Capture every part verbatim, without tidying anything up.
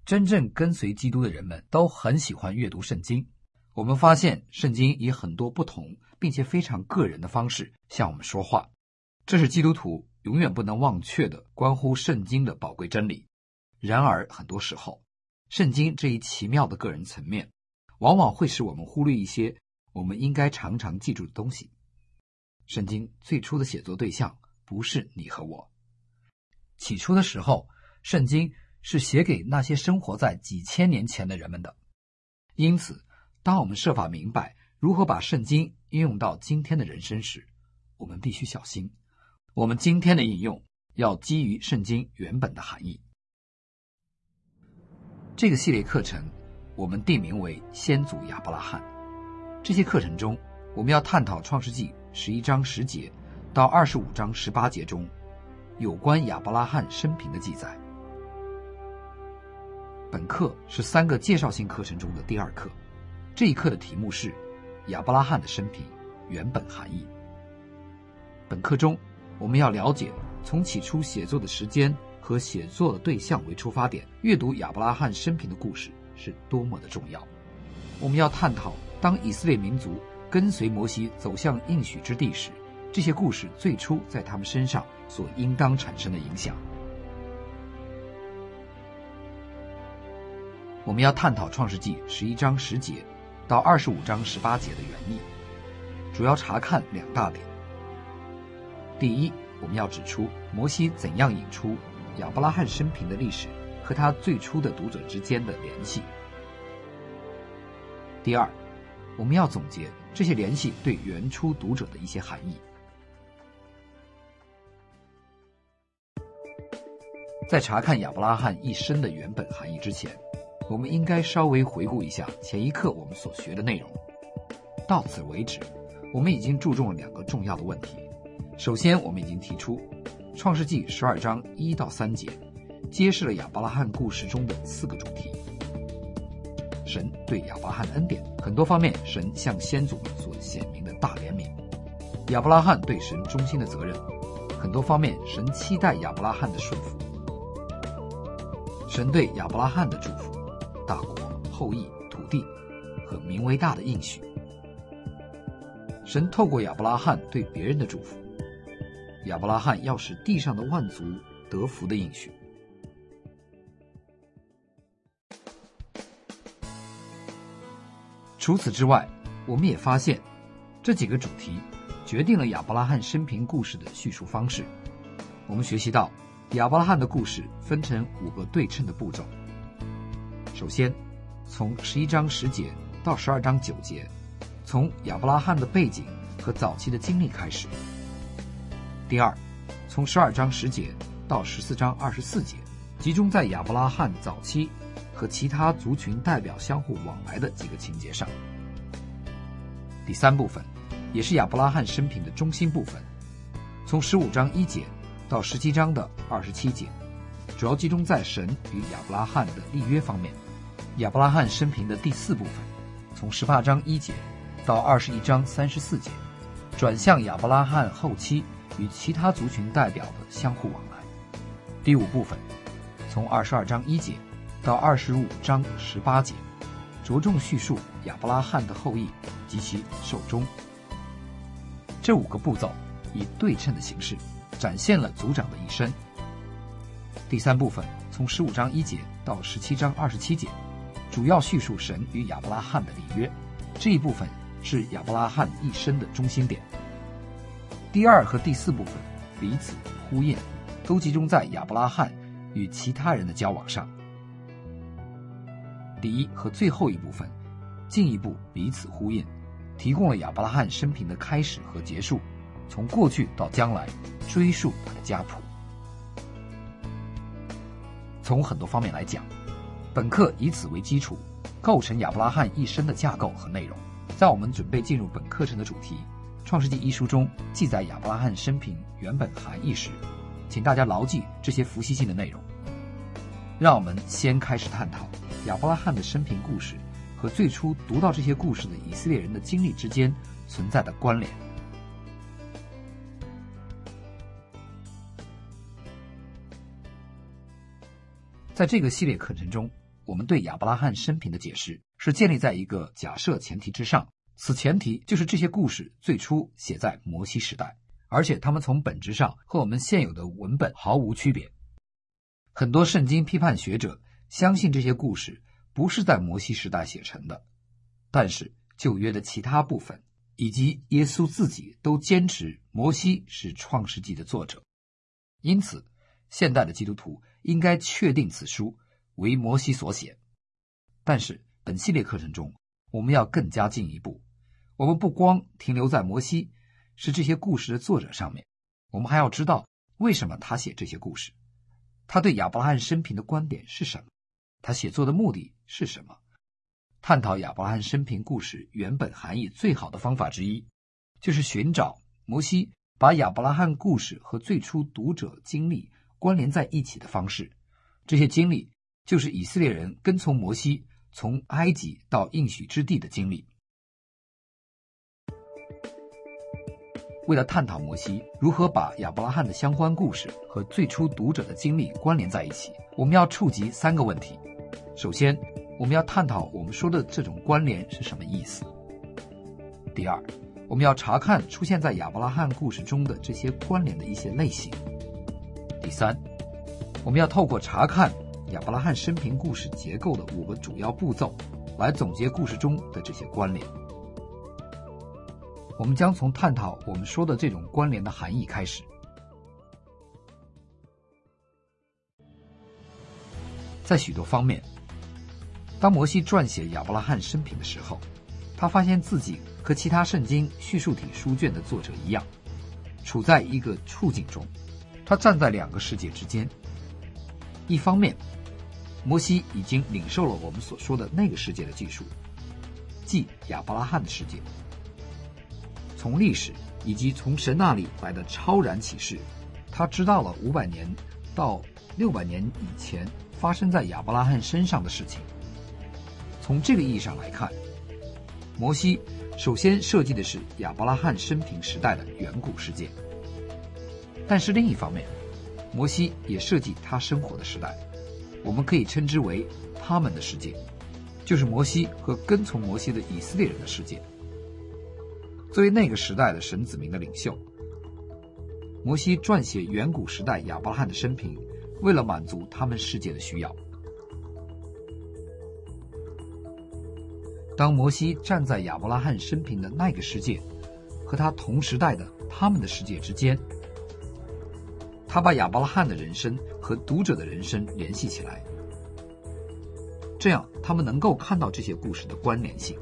真正跟随基督的人们都很喜欢阅读圣经。我们发现圣经以很多不同并且非常个人的方式向我们说话，这是基督徒永远不能忘却的关乎圣经的宝贵真理。然而很多时候，圣经这一奇妙的个人层面往往会使我们忽略一些我们应该常常记住的东西。圣经最初的写作对象不是你和我。起初的时候，圣经是写给那些生活在几千年前的人们的。因此，当我们设法明白如何把圣经应用到今天的人生时，我们必须小心，我们今天的应用要基于圣经原本的含义。这个系列课程我们定名为先祖亚伯拉罕。这些课程中，我们要探讨创世纪十一章十节到二十五章十八节中有关亚伯拉罕生平的记载。本课是三个介绍性课程中的第二课，这一课的题目是亚伯拉罕的生平原本含义。本课中，我们要了解从起初写作的时间和写作的对象为出发点，阅读亚伯拉罕生平的故事是多么的重要。我们要探讨当以色列民族跟随摩西走向应许之地时，这些故事最初在他们身上所应当产生的影响。我们要探讨创世纪十一章十节到二十五章十八节的原意，主要查看两大点。第一，我们要指出摩西怎样引出亚伯拉罕生平的历史和他最初的读者之间的联系。第二，我们要总结这些联系对原初读者的一些含义。在查看亚伯拉罕一生的原本含义之前，我们应该稍微回顾一下前一课我们所学的内容。到此为止，我们已经注重了两个重要的问题。首先，我们已经提出创世纪十二章一到三节揭示了亚伯拉罕故事中的四个主题。神对亚伯拉罕的恩典，很多方面神向先祖们所显明的大怜悯；亚伯拉罕对神忠心的责任，很多方面神期待亚伯拉罕的顺服；神对亚伯拉罕的祝福，大国、后裔、土地和名为大的应许；神透过亚伯拉罕对别人的祝福，亚伯拉罕要使地上的万族得福的应许。除此之外，我们也发现这几个主题决定了亚伯拉罕生平故事的叙述方式。我们学习到亚伯拉罕的故事分成五个对称的步骤。首先，从十一章十节到十二章九节，从亚伯拉罕的背景和早期的经历开始。第二，从十二章十节到十四章二十四节，集中在亚伯拉罕早期和其他族群代表相互往来的几个情节上。第三部分，也是亚伯拉罕生平的中心部分，从十五章一节到十七章的二十七节，主要集中在神与亚伯拉罕的立约方面。亚伯拉罕生平的第四部分，从十八章一节到二十一章三十四节，转向亚伯拉罕后期与其他族群代表的相互往来。第五部分，从二十二章一节到二十五章十八节，着重叙述亚伯拉罕的后裔及其寿终。这五个步骤以对称的形式展现了族长的一生。第三部分，从十五章一节到十七章二十七节，主要叙述神与亚伯拉罕的立约，这一部分是亚伯拉罕一生的中心点。第二和第四部分彼此呼应，都集中在亚伯拉罕与其他人的交往上。第一和最后一部分进一步彼此呼应，提供了亚伯拉罕生平的开始和结束，从过去到将来追溯他的家谱。从很多方面来讲，本课以此为基础，构成亚伯拉罕一生的架构和内容。在我们准备进入本课程的主题创世纪一书中记载亚伯拉罕生平原本含义时，请大家牢记这些伏羲性的内容。让我们先开始探讨亚伯拉罕的生平故事和最初读到这些故事的以色列人的经历之间存在的关联。在这个系列课程中， 我们对亚伯拉罕生平的解释是建立在一个假设前提之上，此前提就是这些故事最初写在摩西时代，而且它们从本质上和我们现有的文本毫无区别。很多圣经批判学者相信这些故事不是在摩西时代写成的，但是旧约的其他部分以及耶稣自己都坚持摩西是创世纪的作者，因此现代的基督徒应该确定此书为摩西所写。但是本系列课程中，我们要更加进一步，我们不光停留在摩西是这些故事的作者上面，我们还要知道为什么他写这些故事，他对亚伯拉罕生平的观点是什么，他写作的目的是什么。探讨亚伯拉罕生平故事原本含义最好的方法之一，就是寻找摩西把亚伯拉罕故事和最初读者经历关联在一起的方式。这些经历就是以色列人跟从摩西从埃及到应许之地的经历。为了探讨摩西如何把亚伯拉罕的相关故事和最初读者的经历关联在一起，我们要触及三个问题。首先，我们要探讨我们说的这种关联是什么意思。第二，我们要查看出现在亚伯拉罕故事中的这些关联的一些类型。第三，我们要透过查看亚伯拉罕生平故事结构的五个主要步骤，来总结故事中的这些关联。我们将从探讨我们说的这种关联的含义开始。在许多方面，当摩西撰写亚伯拉罕生平的时候，他发现自己和其他圣经叙述体书卷的作者一样，处在一个处境中，他站在两个世界之间。一方面，摩西已经领受了我们所说的那个世界的技术，即亚伯拉罕的世界。从历史以及从神那里来的超然启示，他知道了五百年到六百年以前发生在亚伯拉罕身上的事情。从这个意义上来看，摩西首先设计的是亚伯拉罕生平时代的远古世界。但是另一方面，摩西也设计他生活的时代，我们可以称之为他们的世界，就是摩西和跟从摩西的以色列人的世界。作为那个时代的神子民的领袖，摩西撰写远古时代亚伯拉罕的生平，为了满足他们世界的需要。当摩西站在亚伯拉罕生平的那个世界和他同时代的他们的世界之间，他把亚伯拉罕的人生和读者的人生联系起来，这样他们能够看到这些故事的关联性。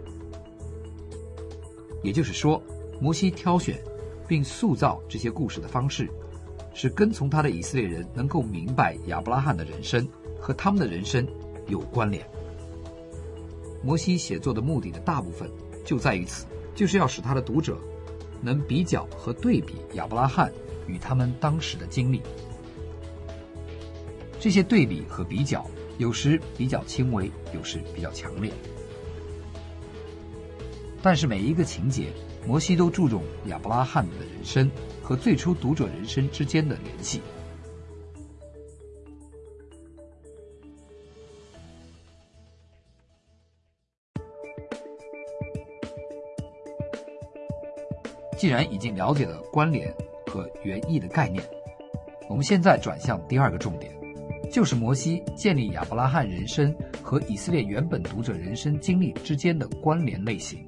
也就是说，摩西挑选并塑造这些故事的方式，使跟从他的以色列人能够明白亚伯拉罕的人生和他们的人生有关联。摩西写作的目的的大部分就在于此，就是要使他的读者能比较和对比亚伯拉罕与他们当时的经历。这些对比和比较有时比较轻微，有时比较强烈，但是每一个情节，摩西都注重亚伯拉罕的人生和最初读者人生之间的联系。既然已经了解了关联和原意的概念，我们现在转向第二个重点，就是摩西建立亚伯拉罕人生和以色列原本读者人生经历之间的关联类型。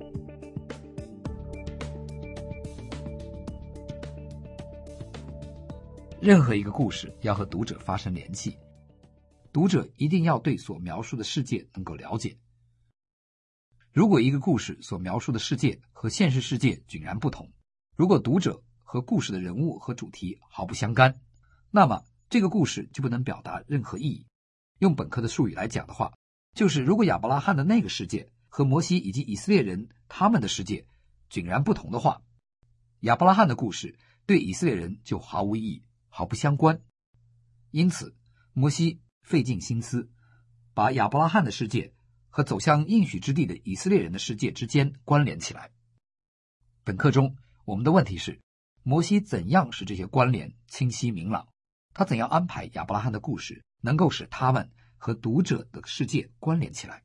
任何一个故事要和读者发生联系，读者一定要对所描述的世界能够了解。如果一个故事所描述的世界和现实世界迥然不同，如果读者和故事的人物和主题毫不相干，那么这个故事就不能表达任何意义。用本科的术语来讲的话，就是如果亚伯拉罕的那个世界和摩西以及以色列人他们的世界迥然不同的话，亚伯拉罕的故事对以色列人就毫无意义，毫不相关。因此，摩西费尽心思，把亚伯拉罕的世界和走向应许之地的以色列人的世界之间关联起来。本课中，我们的问题是，摩西怎样使这些关联清晰明朗？他怎样安排亚伯拉罕的故事能够使他们和读者的世界关联起来。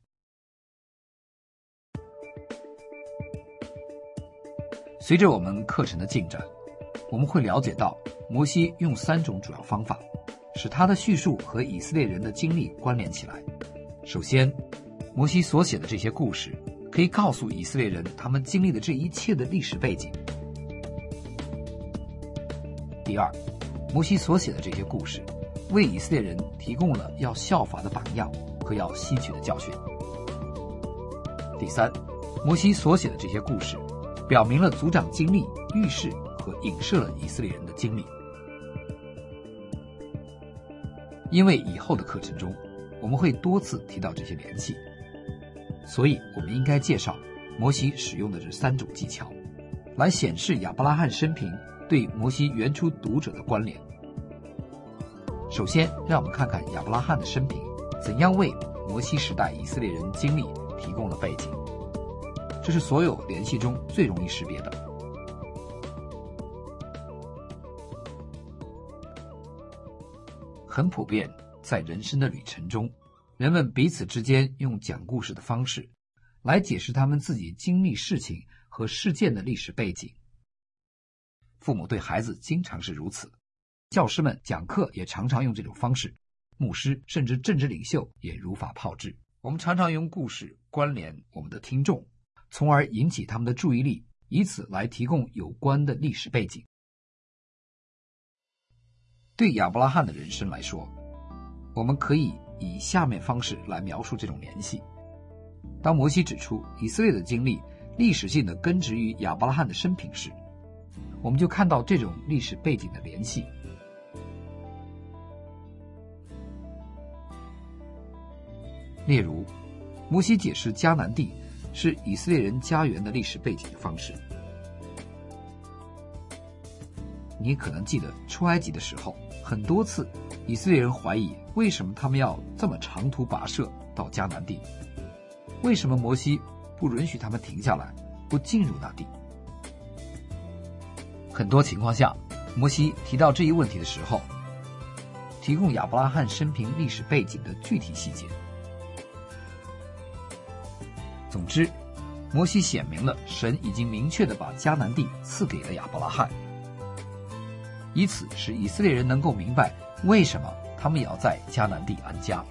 随着我们课程的进展，我们会了解到摩西用三种主要方法，使他的叙述和以色列人的经历关联起来。首先，摩西所写的这些故事可以告诉以色列人他们经历的这一切的历史背景。第二，摩西所写的这些故事为以色列人提供了要效法的榜样和要吸取的教训。第三，摩西所写的这些故事表明了族长经历、预示和影射了以色列人的经历。因为以后的课程中我们会多次提到这些联系，所以我们应该介绍摩西使用的这三种技巧，来显示亚伯拉罕生平对摩西原初读者的关联。首先，让我们看看亚伯拉罕的生平怎样为摩西时代以色列人经历提供了背景。这是所有联系中最容易识别的。很普遍，在人生的旅程中，人们彼此之间用讲故事的方式来解释他们自己经历事情和事件的历史背景。父母对孩子经常是如此，教师们讲课也常常用这种方式，牧师甚至政治领袖也如法炮制。我们常常用故事关联我们的听众，从而引起他们的注意力，以此来提供有关的历史背景。对亚伯拉罕的人生来说，我们可以以下面方式来描述这种联系。当摩西指出以色列的经历历史性的根植于亚伯拉罕的生平时，我们就看到这种历史背景的联系。例如，摩西解释迦南地是以色列人家园的历史背景的方式。你可能记得出埃及的时候，很多次以色列人怀疑为什么他们要这么长途跋涉到迦南地，为什么摩西不允许他们停下来，不进入那地。很多情况下，摩西提到这一问题的时候，提供亚伯拉罕生平历史背景的具体细节。总之，摩西显明了神已经明确地把迦南地赐给了亚伯拉罕，以此使以色列人能够明白为什么他们也要在迦南地安家。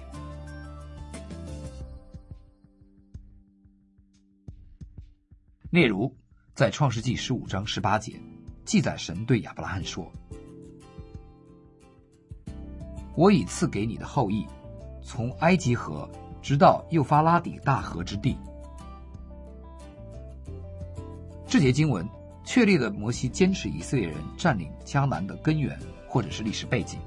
例如，在创世纪十五章十八节记载，神对亚伯拉罕说：我已赐给你的后裔，从埃及河直到幼发拉底大河之地。这节经文确立了摩西坚持以色列人占领迦南的根源或者是历史背景。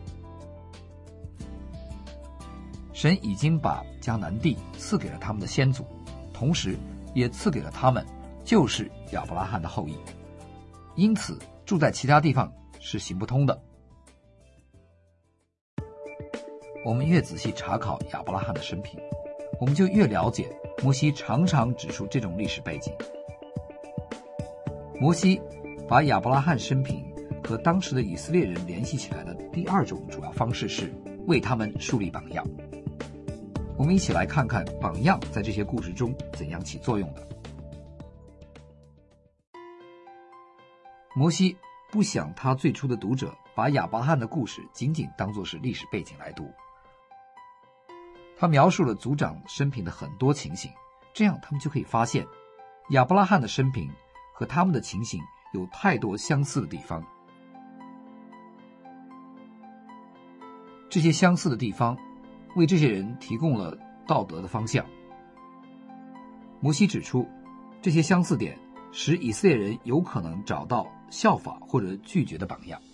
神已经把迦南地赐给了他们的先祖，同时也赐给了他们就是亚伯拉罕的后裔，因此住在其他地方是行不通的。我们越仔细查考亚伯拉罕的生平，我们就越了解摩西常常指出这种历史背景。摩西把亚伯拉罕生平和当时的以色列人联系起来的第二种主要方式是为他们树立榜样。我们一起来看看榜样在这些故事中怎样起作用的。摩西不想他最初的读者把亚伯拉罕的故事仅仅当作是历史背景来读，他描述了族长生平的很多情形，这样他们就可以发现亚伯拉罕的生平和他们的情形有太多相似的地方。这些相似的地方为这些人提供了道德的方向。摩西指出，这些相似点使以色列人有可能找到效法或者拒绝的榜样。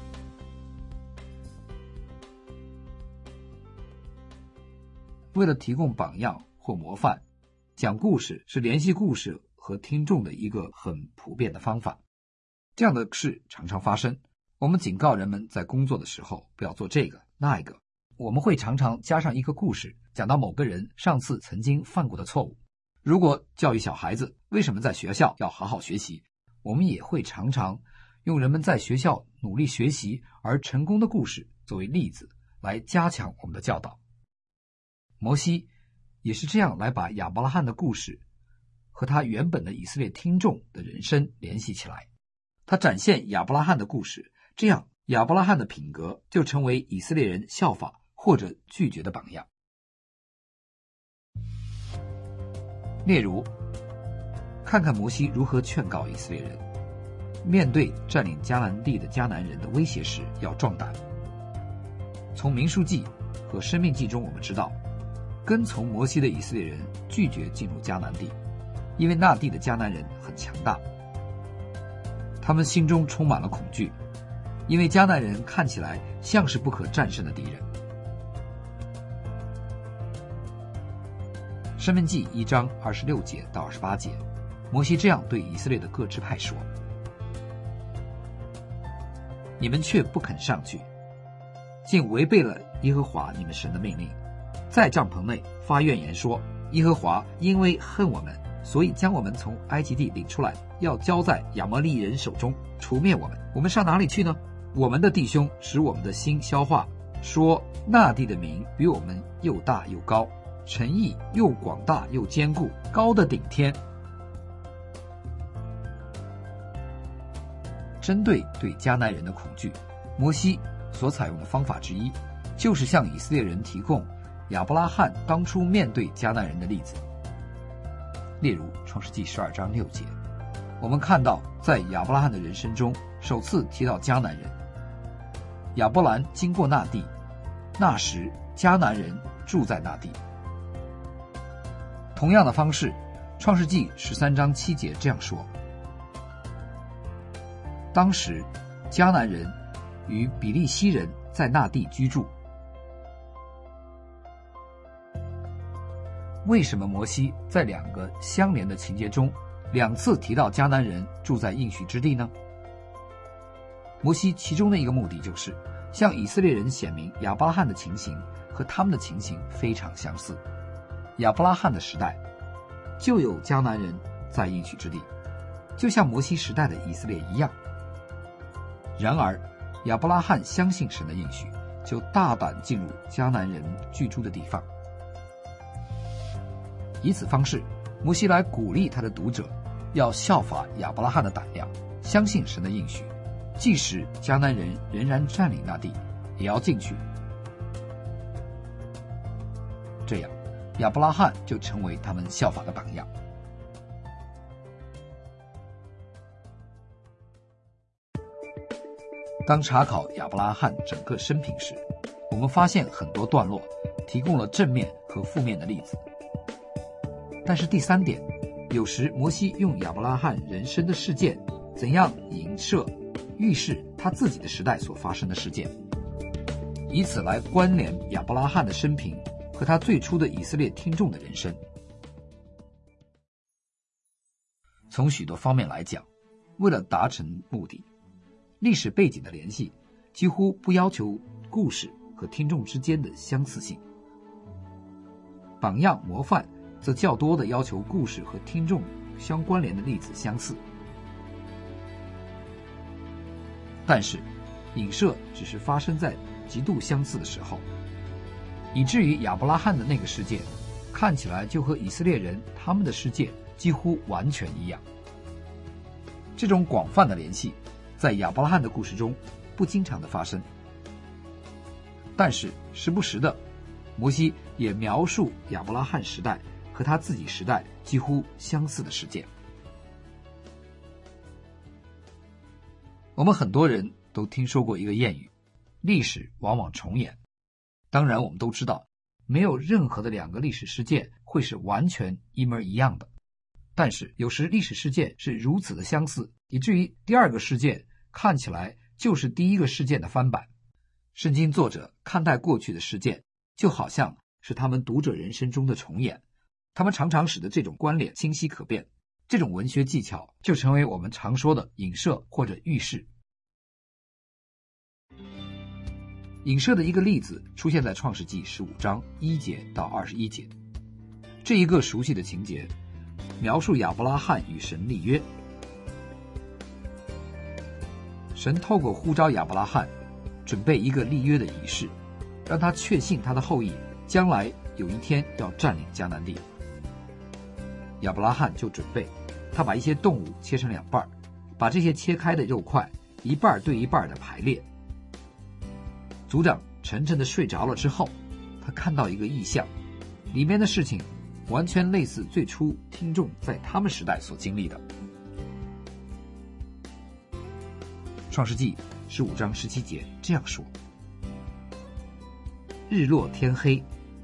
为了提供榜样或模范，讲故事是联系故事和听众的一个很普遍的方法。这样的事常常发生，我们警告人们在工作的时候不要做这个那一个。我们会常常加上一个故事，讲到某个人上次曾经犯过的错误。如果教育小孩子为什么在学校要好好学习，我们也会常常用人们在学校努力学习而成功的故事作为例子，来加强我们的教导。 摩西也是这样来把亚伯拉罕的故事和他原本的以色列听众的人生联系起来。他展现亚伯拉罕的故事，这样亚伯拉罕的品格就成为以色列人效法或者拒绝的榜样。例如，看看摩西如何劝告以色列人，面对占领迦南地的迦南人的威胁时要壮胆。从民数记和申命记中我们知道，跟从摩西的以色列人拒绝进入迦南地，因为那地的迦南人很强大，他们心中充满了恐惧，因为迦南人看起来像是不可战胜的敌人。申命记一章二十六节到二十八节，摩西这样对以色列的各支派说：你们却不肯上去，竟违背了耶和华你们神的命令，在帐篷内发怨言说，耶和华因为恨我们，所以将我们从埃及地领出来，要交在亚摩利人手中，除灭我们。我们上哪里去呢？我们的弟兄使我们的心消化，说那地的民比我们又大又高，城邑又广大又坚固，高的顶天。针对对迦南人的恐惧，摩西所采用的方法之一，就是向以色列人提供亚伯拉罕当初面对迦南人的例子。例如创世纪十二章六节，我们看到在亚伯拉罕的人生中首次提到迦南人。亚伯兰经过那地，那时迦南人住在那地。同样的方式，创世纪十三章七节这样说，当时迦南人与比利西人在那地居住。为什么摩西在两个相连的情节中两次提到迦南人住在应许之地呢？摩西其中的一个目的就是向以色列人显明亚伯拉罕的情形和他们的情形非常相似。亚伯拉罕的时代就有迦南人在应许之地，就像摩西时代的以色列一样。然而亚伯拉罕相信神的应许，就大胆进入迦南人居住的地方。以此方式，摩西来鼓励他的读者要效法亚伯拉罕的胆量，相信神的应许，即使迦南人仍然占领那地，也要进去。这样亚伯拉罕就成为他们效法的榜样。当查考亚伯拉罕整个生平时，我们发现很多段落提供了正面和负面的例子。但是第三点，有时摩西用亚伯拉罕人生的事件怎样影射预示他自己的时代所发生的事件，以此来关联亚伯拉罕的生平和他最初的以色列听众的人生。从许多方面来讲，为了达成目的，历史背景的联系几乎不要求故事和听众之间的相似性，榜样模范则较多的要求故事和听众相关联的例子相似。但是影射只是发生在极度相似的时候，以至于亚伯拉罕的那个世界看起来就和以色列人他们的世界几乎完全一样。这种广泛的联系在亚伯拉罕的故事中不经常的发生，但是时不时的摩西也描述亚伯拉罕时代和他自己时代几乎相似的事件。我们很多人都听说过一个谚语，历史往往重演。当然我们都知道，没有任何的两个历史事件会是完全一模一样的，但是有时历史事件是如此的相似，以至于第二个事件看起来就是第一个事件的翻版。圣经作者看待过去的事件，就好像是他们读者人生中的重演，他们常常使得这种关联清晰可辨。这种文学技巧就成为我们常说的影射或者预示。影射的一个例子出现在创世纪十五章一节到二十一节。这一个熟悉的情节描述亚伯拉罕与神立约。神透过呼召亚伯拉罕准备一个立约的仪式，让他确信他的后裔将来有一天要占领迦南地。亚伯拉罕就准备，他把一些动物切成两半，把这些切开的肉块一半对一半的排列。族长沉沉的睡着了之后，他看到一个异象，里面的事情完全类似最初听众在他们时代所经历的。创世纪十五章十七节这样说：日落天黑，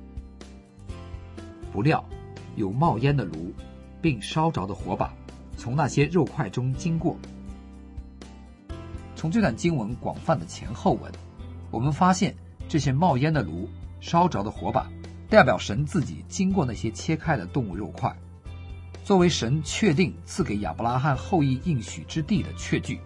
不料有冒烟的炉并烧着的火把从那些肉块中经过。从这段经文广泛的前后文，我们发现这些冒烟的炉、烧着的火把代表神自己经过那些切开的动物肉块，作为神确定赐给亚伯拉罕后裔应许之地的确据。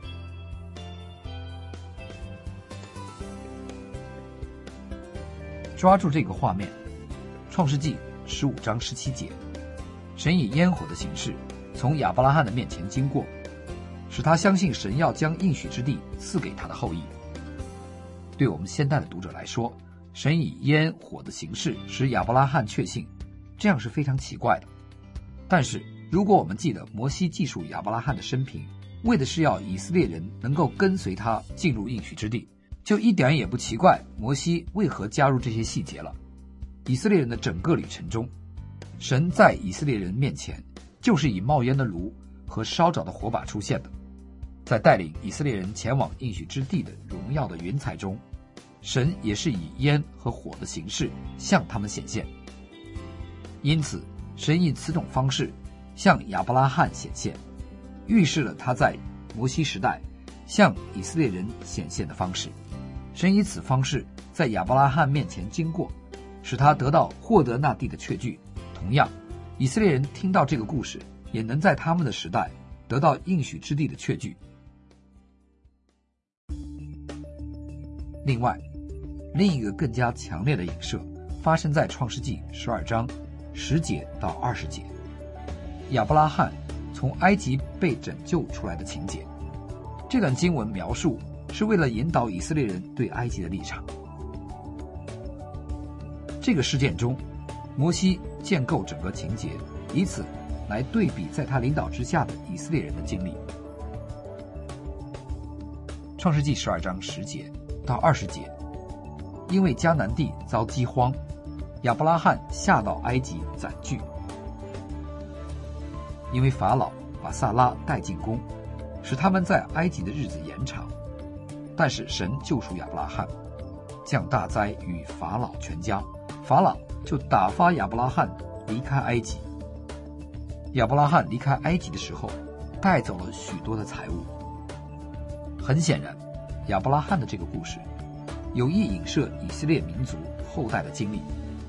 抓住这个画面，创世纪十五章十七节，神以烟火的形式从亚伯拉罕的面前经过，使他相信神要将应许之地赐给他的后裔。对我们现代的读者来说，神以烟火的形式使亚伯拉罕确信，这样是非常奇怪的。但是如果我们记得摩西记述亚伯拉罕的生平，为的是要以色列人能够跟随他进入应许之地，就一点也不奇怪摩西为何加入这些细节了。以色列人的整个旅程中，神在以色列人面前就是以冒烟的炉和烧着的火把出现的。在带领以色列人前往应许之地的荣耀的云彩中，神也是以烟和火的形式向他们显现。因此神以此种方式向亚伯拉罕显现，预示了他在摩西时代向以色列人显现的方式。神以此方式在亚伯拉罕面前经过，使他得到获得那地的确据。同样，以色列人听到这个故事，也能在他们的时代得到应许之地的确据。另外，另一个更加强烈的影射发生在创世纪十二章十节到二十节，亚伯拉罕从埃及被拯救出来的情节。这段经文描述是为了引导以色列人对埃及的立场。这个事件中，摩西建构整个情节，以此来对比在他领导之下的以色列人的经历。创世纪十二章十节到二十节，因为迦南地遭饥荒，亚伯拉罕下到埃及暂居。因为法老把撒拉带进宫，使他们在埃及的日子延长，但是神救赎亚伯拉罕，降大灾与法老全家，法老就打发亚伯拉罕离开埃及。亚伯拉罕离开埃及的时候，带走了许多的财物。很显然，亚伯拉罕的这个故事有意影射以色列民族后代的经历。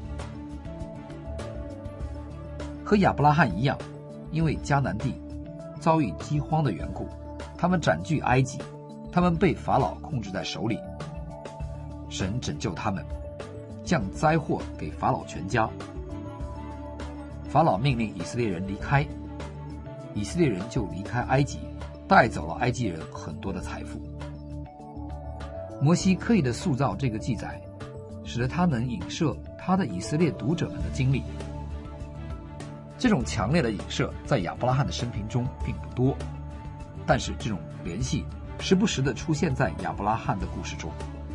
和亚伯拉罕一样，因为迦南地遭遇饥荒的缘故，他们占据埃及，他们被法老控制在手里。神拯救他们，降灾祸给法老全家。法老命令以色列人离开，以色列人就离开埃及，带走了埃及人很多的财富。摩西刻意的塑造这个记载，使得他能影射他的以色列读者们的经历。这种强烈的影射在亚伯拉罕的生平中并不多，但是这种联系时不时地出现在亚伯拉罕的故事中。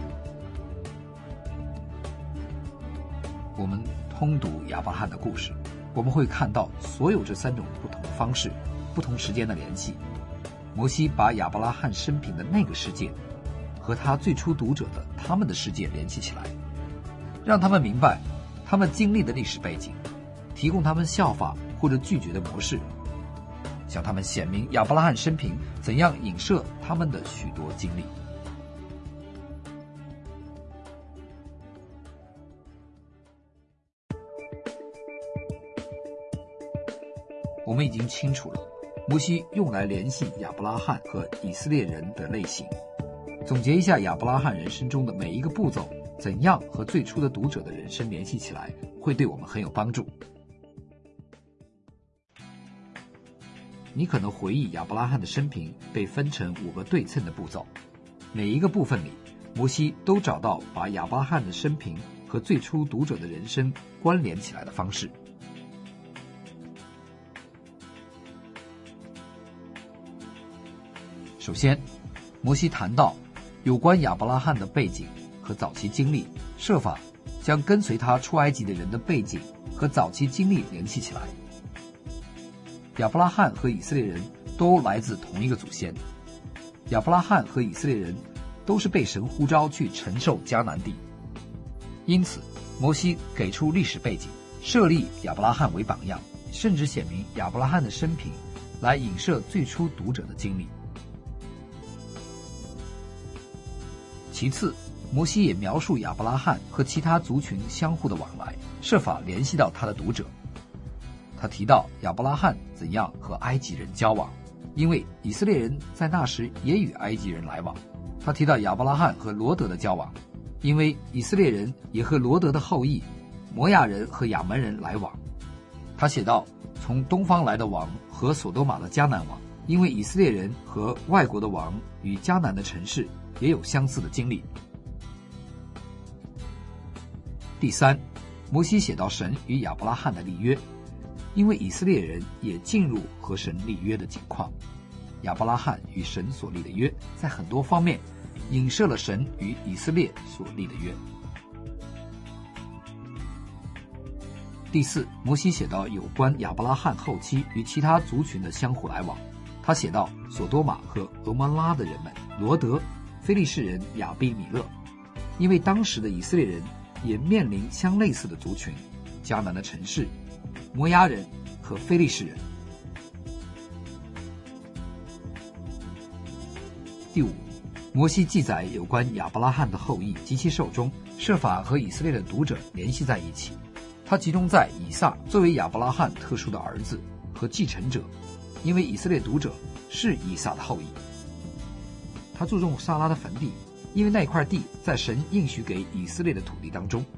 我们通读亚伯拉罕的故事，我们会看到所有这三种不同的方式、不同时间的联系。摩西把亚伯拉罕生平的那个世界和他最初读者的他们的世界联系起来，让他们明白他们经历的历史背景，提供他们效法或者拒绝的模式，向他们显明亚伯拉罕生平怎样影射他们的许多经历。我们已经清楚了摩西用来联系亚伯拉罕和以色列人的类型。总结一下亚伯拉罕人生中的每一个步骤怎样和最初的读者的人生联系起来，会对我们很有帮助。你可能回忆亚伯拉罕的生平被分成五个对称的步骤，每一个部分里摩西都找到把亚伯拉罕的生平和和最初读者的人生关联起来的方式。首先，摩西谈到有关亚伯拉罕的背景和早期经历，设法将跟随他出埃及的人的背景和早期经历联系起来。亚伯拉罕和以色列人都来自同一个祖先，亚伯拉罕和以色列人都是被神呼召去承受迦南地，因此摩西给出历史背景，设立亚伯拉罕为榜样，甚至显明亚伯拉罕的生平，来影射最初读者的经历。其次，摩西也描述亚伯拉罕和其他族群相互的往来，设法联系到他的读者。他提到亚伯拉罕怎样和埃及人交往，因为以色列人在那时也与埃及人来往。他提到亚伯拉罕和罗德的交往，因为以色列人也和罗德的后裔摩亚人和亚门人来往。他写道，从东方来的王和所多玛的迦南王，因为以色列人和外国的王与迦南的城市也有相似的经历。第三，摩西写到神与亚伯拉罕的立约，因为以色列人也进入和神立约的境况。亚伯拉罕与神所立的约，在很多方面影射了神与以色列所立的约。第四，摩西写到有关亚伯拉罕后期与其他族群的相互来往。他写到所多玛和俄摩拉的人们，罗德、非利士人亚比米勒，因为当时的以色列人也面临相类似的族群，迦南的城市、摩押人和非利士人。第五，摩西记载有关亚伯拉罕的后裔及其寿终，设法和以色列的读者联系在一起。他集中在以撒作为亚伯拉罕特殊的儿子和继承者，因为以色列读者是以撒的后裔。他注重撒拉的坟地，因为那块地在神应许给以色列的土地当中。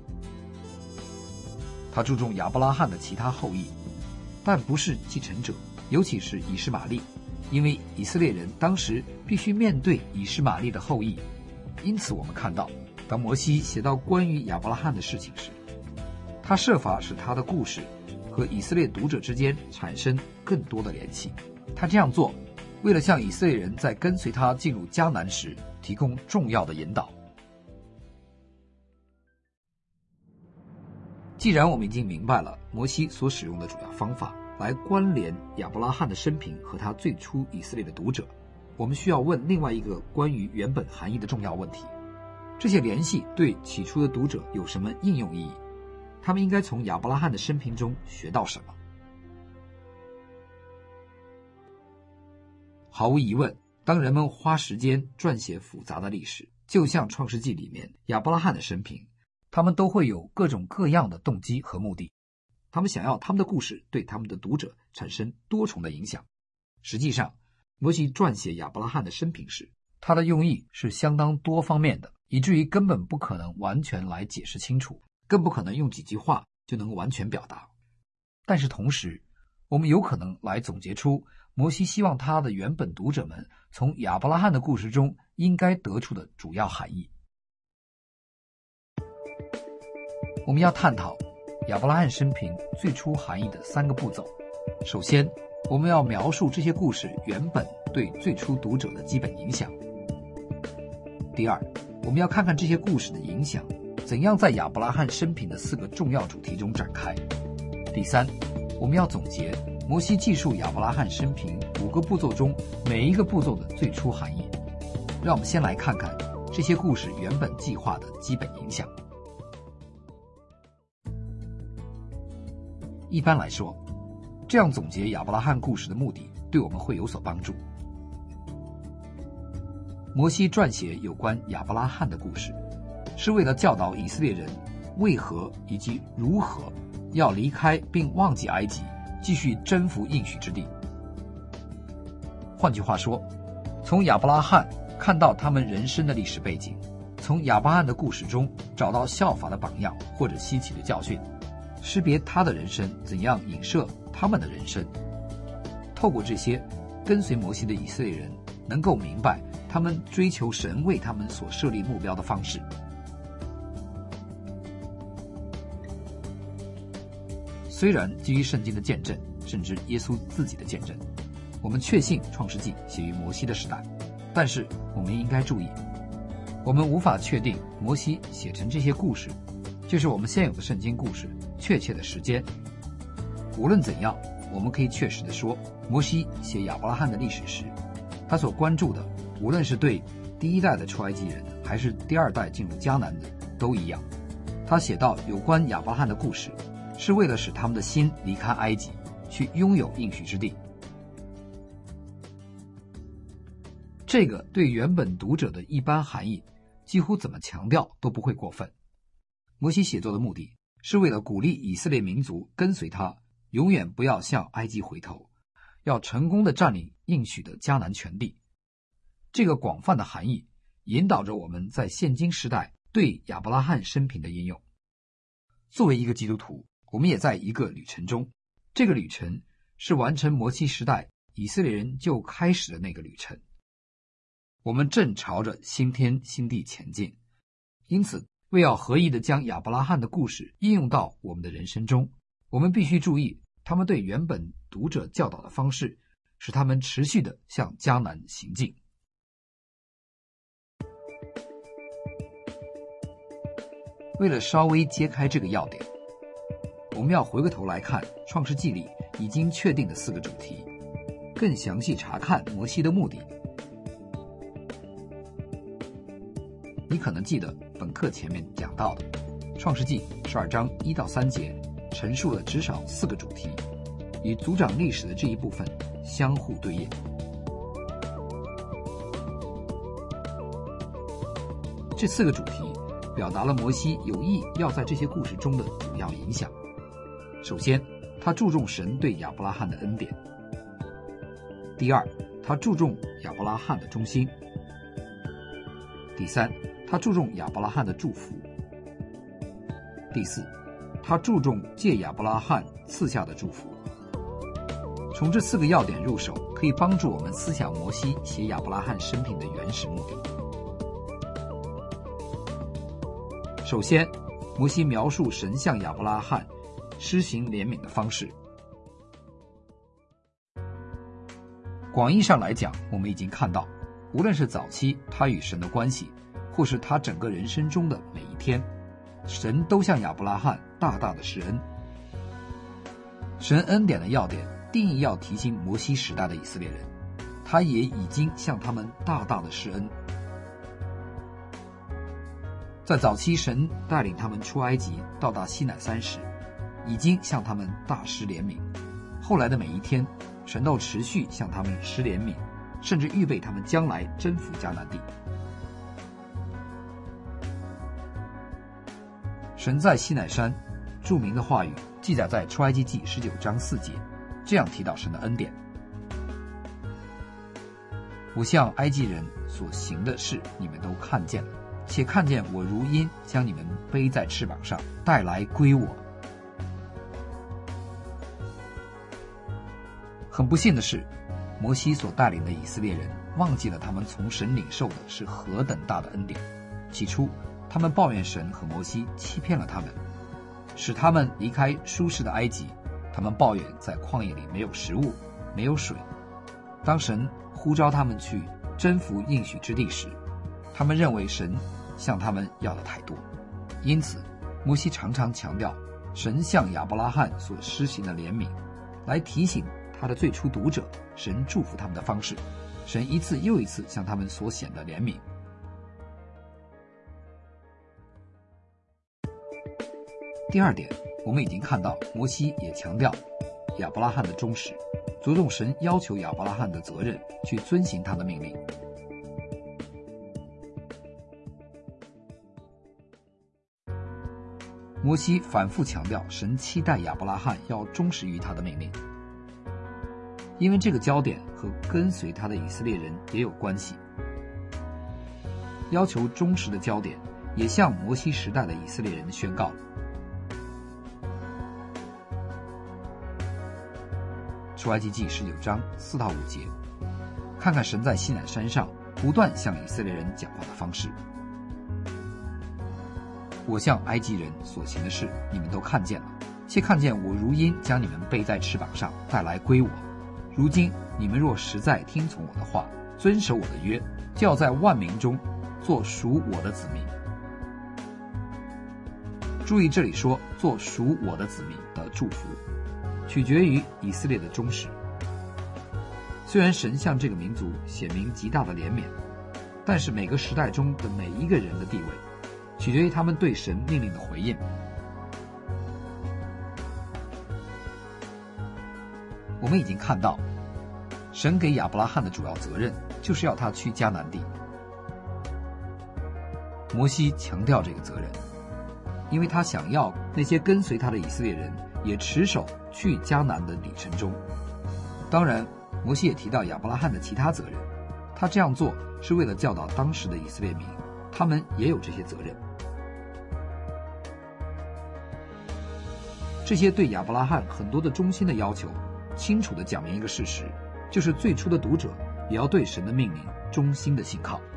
他注重亚伯拉罕的其他后裔，但不是继承者，尤其是以实玛利，因为以色列人当时必须面对以实玛利的后裔。因此我们看到，当摩西写到关于亚伯拉罕的事情时，他设法使他的故事和以色列读者之间产生更多的联系。他这样做，为了向以色列人在跟随他进入迦南时提供重要的引导。既然我们已经明白了摩西所使用的主要方法来关联亚伯拉罕的生平和他最初以色列的读者，我们需要问另外一个关于原本含义的重要问题：这些联系对起初的读者有什么应用意义？他们应该从亚伯拉罕的生平中学到什么？毫无疑问，当人们花时间撰写复杂的历史，就像创世纪里面亚伯拉罕的生平，他们都会有各种各样的动机和目的。他们想要他们的故事对他们的读者产生多重的影响。实际上，摩西撰写亚伯拉罕的生平时，他的用意是相当多方面的，以至于根本不可能完全来解释清楚，更不可能用几句话就能完全表达。但是同时，我们有可能来总结出摩西希望他的原本读者们从亚伯拉罕的故事中应该得出的主要含义。我们要探讨亚伯拉罕生平最初含义的三个步骤。首先，我们要描述这些故事原本对最初读者的基本影响。第二，我们要看看这些故事的影响怎样在亚伯拉罕生平的四个重要主题中展开。第三，我们要总结摩西记述亚伯拉罕生平五个步骤中每一个步骤的最初含义。让我们先来看看这些故事原本计划的基本影响。一般来说，这样总结亚伯拉罕故事的目的对我们会有所帮助。摩西撰写有关亚伯拉罕的故事，是为了教导以色列人为何以及如何要离开并忘记埃及，继续征服应许之地。换句话说，从亚伯拉罕看到他们人生的历史背景，从亚伯拉罕的故事中找到效法的榜样或者稀奇的教训，识别他的人生怎样影射他们的人生。透过这些，跟随摩西的以色列人能够明白他们追求神为他们所设立目标的方式。 虽然基于圣经的见证，甚至耶稣自己的见证，我们确信创世纪写于摩西的时代，但是我们应该注意，我们无法确定摩西写成这些故事就是我们现有的圣经故事确切的时间。无论怎样，我们可以确实地说，摩西写亚伯拉罕的历史时，他所关注的无论是对第一代的出埃及人还是第二代进入迦南的都一样。他写到有关亚伯拉罕的故事，是为了使他们的心离开埃及，去拥有应许之地。这个对原本读者的一般含义，几乎怎么强调都不会过分。摩西写作的目的是为了鼓励以色列民族跟随他，永远不要向埃及回头，要成功地占领应许的迦南全地。这个广泛的含义引导着我们在现今时代对亚伯拉罕生平的应用。作为一个基督徒，我们也在一个旅程中，这个旅程是完成摩西时代以色列人就开始的那个旅程。我们正朝着新天新地前进，因此为要合意地将亚伯拉罕的故事应用到我们的人生中，我们必须注意他们对原本读者教导的方式，使他们持续地向迦南行进。为了稍微揭开这个要点，我们要回过头来看创世纪里已经确定的四个主题，更详细查看摩西的目的。你可能记得本课前面讲到的创世纪十二章一到三节陈述了至少四个主题，与族长历史的这一部分相互对应。这四个主题表达了摩西有意要在这些故事中的主要影响。首先，他注重神对亚伯拉罕的恩典；第二，他注重亚伯拉罕的忠心；第三，他注重亚伯拉罕的祝福；第四，他注重借亚伯拉罕赐下的祝福。从这四个要点入手，可以帮助我们思想摩西写亚伯拉罕生平的原始目的。首先，摩西描述神向亚伯拉罕施行怜悯的方式。广义上来讲，我们已经看到，无论是早期他与神的关系，或是他整个人生中的每一天，神都向亚伯拉罕大大的施恩。神恩典的要点定义要提醒摩西时代的以色列人，他也已经向他们大大的施恩。在早期神带领他们出埃及到达西乃山时，已经向他们大施怜悯。后来的每一天，神都持续向他们施怜悯，甚至预备他们将来征服迦南地。神在西乃山著名的话语记载在出埃及记十九章四节，这样提到神的恩典：我向埃及人所行的事你们都看见了，且看见我如鹰将你们背在翅膀上带来归我。很不幸的是，摩西所带领的以色列人忘记了他们从神领受的是何等大的恩典。起初他们抱怨神和摩西欺骗了他们，使他们离开舒适的埃及。他们抱怨在旷野里没有食物，没有水。当神呼召他们去征服应许之地时，他们认为神向他们要的太多。因此摩西常常强调神向亚伯拉罕所施行的怜悯，来提醒他的最初读者神祝福他们的方式，神一次又一次向他们所显的怜悯。第二点，我们已经看到摩西也强调亚伯拉罕的忠实，着重神要求亚伯拉罕的责任去遵行他的命令。摩西反复强调神期待亚伯拉罕要忠实于他的命令，因为这个焦点和跟随他的以色列人也有关系。要求忠实的焦点也向摩西时代的以色列人宣告。出埃及记十九章四到五节，看看神在西乃山上不断向以色列人讲话的方式。我向埃及人所行的事你们都看见了， 且看见我如鹰将你们背在翅膀上带来归我。如今你们若实在听从我的话，遵守我的约，就要在万民中做属我的子民。注意这里说做属我的子民的祝福，取决于以色列的忠实。虽然神向这个民族显明极大的怜悯，但是每个时代中的每一个人的地位，取决于他们对神命令的回应。我们已经看到，神给亚伯拉罕的主要责任就是要他去迦南地。摩西强调这个责任，因为他想要那些跟随他的以色列人也持守去迦南的旅程中。当然，摩西也提到亚伯拉罕的其他责任，他这样做是为了教导当时的以色列民，他们也有这些责任。这些对亚伯拉罕很多的忠心的要求，清楚地讲明一个事实，就是最初的读者也要对神的命令忠心的信靠。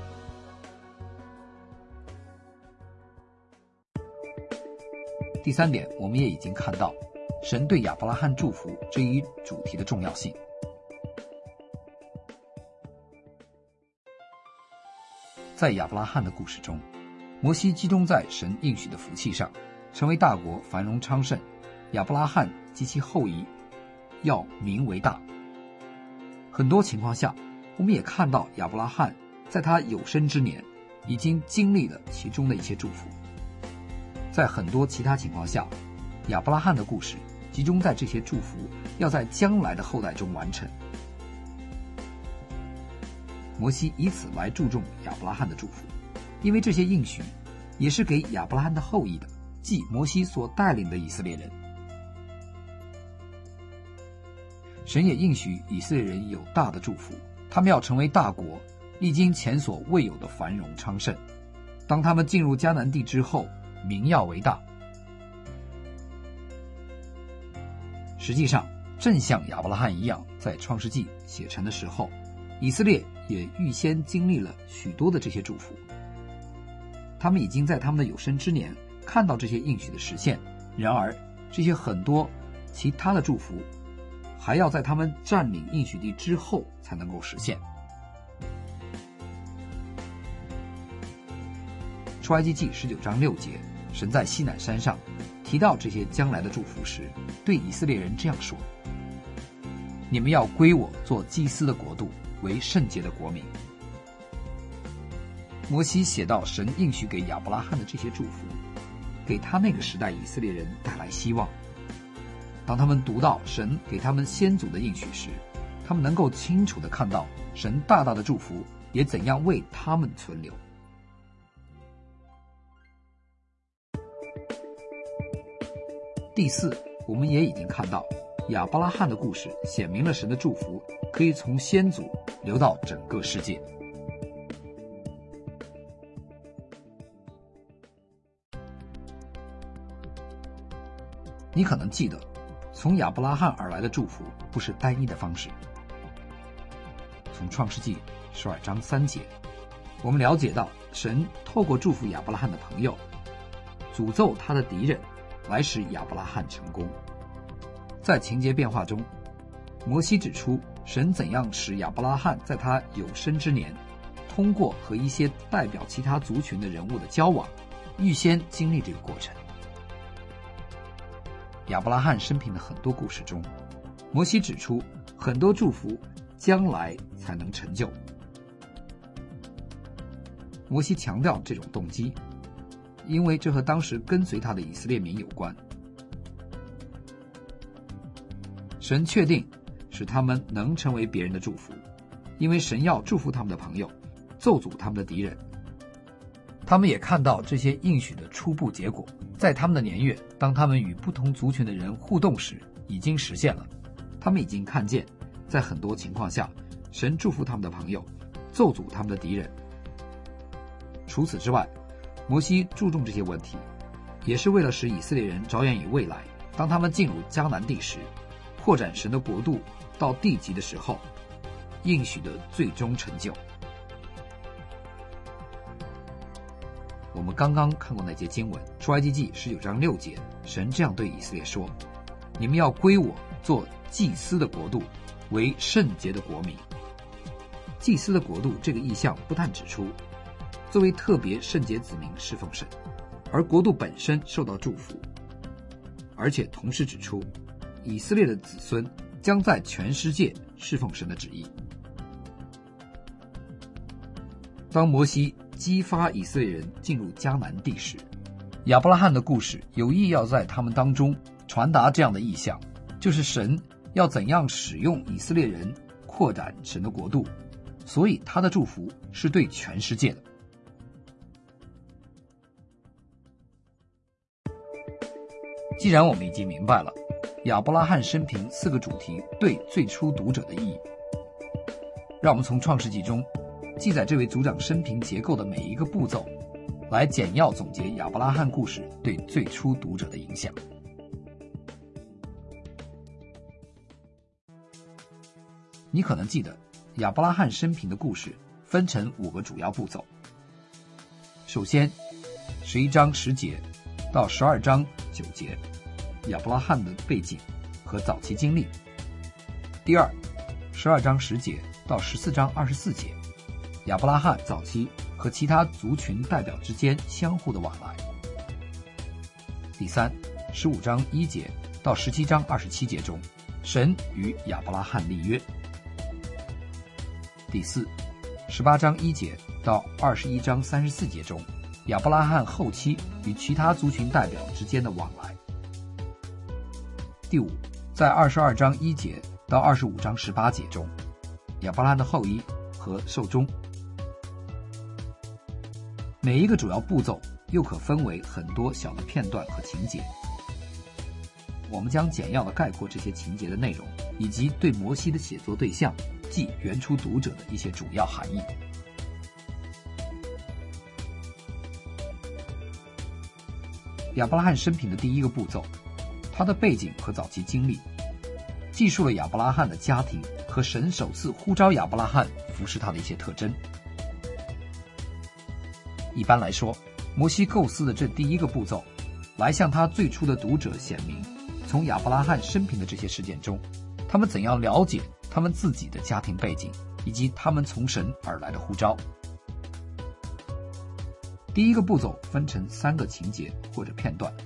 第三点，我们也已经看到神对亚伯拉罕祝福这一主题的重要性。在亚伯拉罕的故事中，摩西集中在神应许的福气上，成为大国，繁荣昌盛。亚伯拉罕及其后裔要名为大。很多情况下，我们也看到亚伯拉罕在他有生之年已经经历了其中的一些祝福。在很多其他情况下，亚伯拉罕的故事集中在这些祝福要在将来的后代中完成。摩西以此来注重亚伯拉罕的祝福，因为这些应许也是给亚伯拉罕的后裔的，即摩西所带领的以色列人。神也应许以色列人有大的祝福，他们要成为大国，历经前所未有的繁荣昌盛。当他们进入迦南地之后，名要为大。实际上，正像亚伯拉罕一样，在创世纪写成的时候，以色列也预先经历了许多的这些祝福。他们已经在他们的有生之年看到这些应许的实现，然而这些很多其他的祝福还要在他们占领应许地之后才能够实现。出埃及记十九章六节，神在西乃山上提到这些将来的祝福时，对以色列人这样说：你们要归我做祭司的国度，为圣洁的国民。摩西写到神应许给亚伯拉罕的这些祝福，给他那个时代以色列人带来希望。当他们读到神给他们先祖的应许时，他们能够清楚地看到神大大的祝福也怎样为他们存留。第四，我们也已经看到亚伯拉罕的故事显明了神的祝福可以从先祖流到整个世界。你可能记得，从亚伯拉罕而来的祝福不是单一的方式。从创世纪十二章三节，我们了解到神透过祝福亚伯拉罕的朋友，诅咒他的敌人，来使亚伯拉罕成功。在情节变化中，摩西指出神怎样使亚伯拉罕在他有生之年，通过和一些代表其他族群的人物的交往，预先经历这个过程。亚伯拉罕生平的很多故事中，摩西指出很多祝福将来才能成就。摩西强调这种动机，因为这和当时跟随他的以色列民有关。神确定使他们能成为别人的祝福，因为神要祝福他们的朋友，咒诅他们的敌人。他们也看到这些应许的初步结果，在他们的年月，当他们与不同族群的人互动时，已经实现了。他们已经看见，在很多情况下，神祝福他们的朋友，咒诅他们的敌人。除此之外，摩西注重这些问题，也是为了使以色列人着眼于未来，当他们进入迦南地时，扩展神的国度到地极的时候，应许的最终成就。我我们刚刚看过那节经文，出埃及记十九章六节，神这样对以色列说：你们要归我做祭司的国度，为圣洁的国民。祭司的国度这个意象不但指出作为特别圣洁子民侍奉神，而国度本身受到祝福，而且同时指出以色列的子孙将在全世界侍奉神的旨意。当摩西激发以色列人进入迦南地时，亚伯拉罕的故事有意要在他们当中传达这样的意象，就是神要怎样使用以色列人扩展神的国度，所以他的祝福是对全世界的。既然我们已经明白了亚伯拉罕生平四个主题对最初读者的意义，让我们从创世纪中记载这位族长生平结构的每一个步骤，来简要总结亚伯拉罕故事对最初读者的影响。你可能记得亚伯拉罕生平的故事分成五个主要步骤。首先，十一章十节到十二章九节，亚伯拉罕的背景和早期经历。第二，十二章十节到十四章二十四节，亚伯拉罕早期和其他族群代表之间相互的往来。第三，十五章一节到十七章二十七节中，神与亚伯拉罕立约。第四，十八章一节到二十一章三十四节中，亚伯拉罕后期与其他族群代表之间的往来。第五，在二十二章一节到二十五章十八节中，亚伯拉罕的后裔和寿终。每一个主要步骤又可分为很多小的片段和情节。我们将简要地概括这些情节的内容，以及对摩西的写作对象，即原初读者的一些主要含义。亚伯拉罕生平的第一个步骤，他的背景和早期经历，记述了亚伯拉罕的家庭和神首次呼召亚伯拉罕服侍他的一些特征。一般来说，摩西构思的这第一个步骤，来向他最初的读者显明，从亚伯拉罕生平的这些事件中，他们怎样了解他们自己的家庭背景，以及他们从神而来的呼召。第一个步骤分成三个情节或者片段。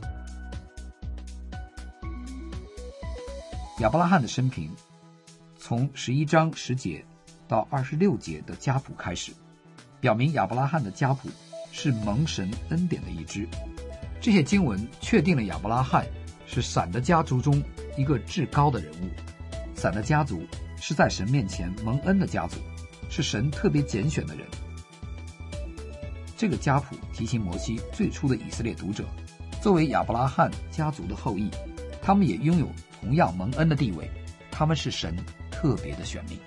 亚伯拉罕的生平从十一章十节到二十六节的家谱开始，表明亚伯拉罕的家谱是蒙神恩典的一支。这些经文确定了亚伯拉罕是闪的家族中一个至高的人物。闪的家族是在神面前蒙恩的家族，是神特别拣选的人。这个家谱提醒摩西最初的以色列读者，作为亚伯拉罕家族的后裔，他们也拥有同样蒙恩的地位，他们是神特别的选民。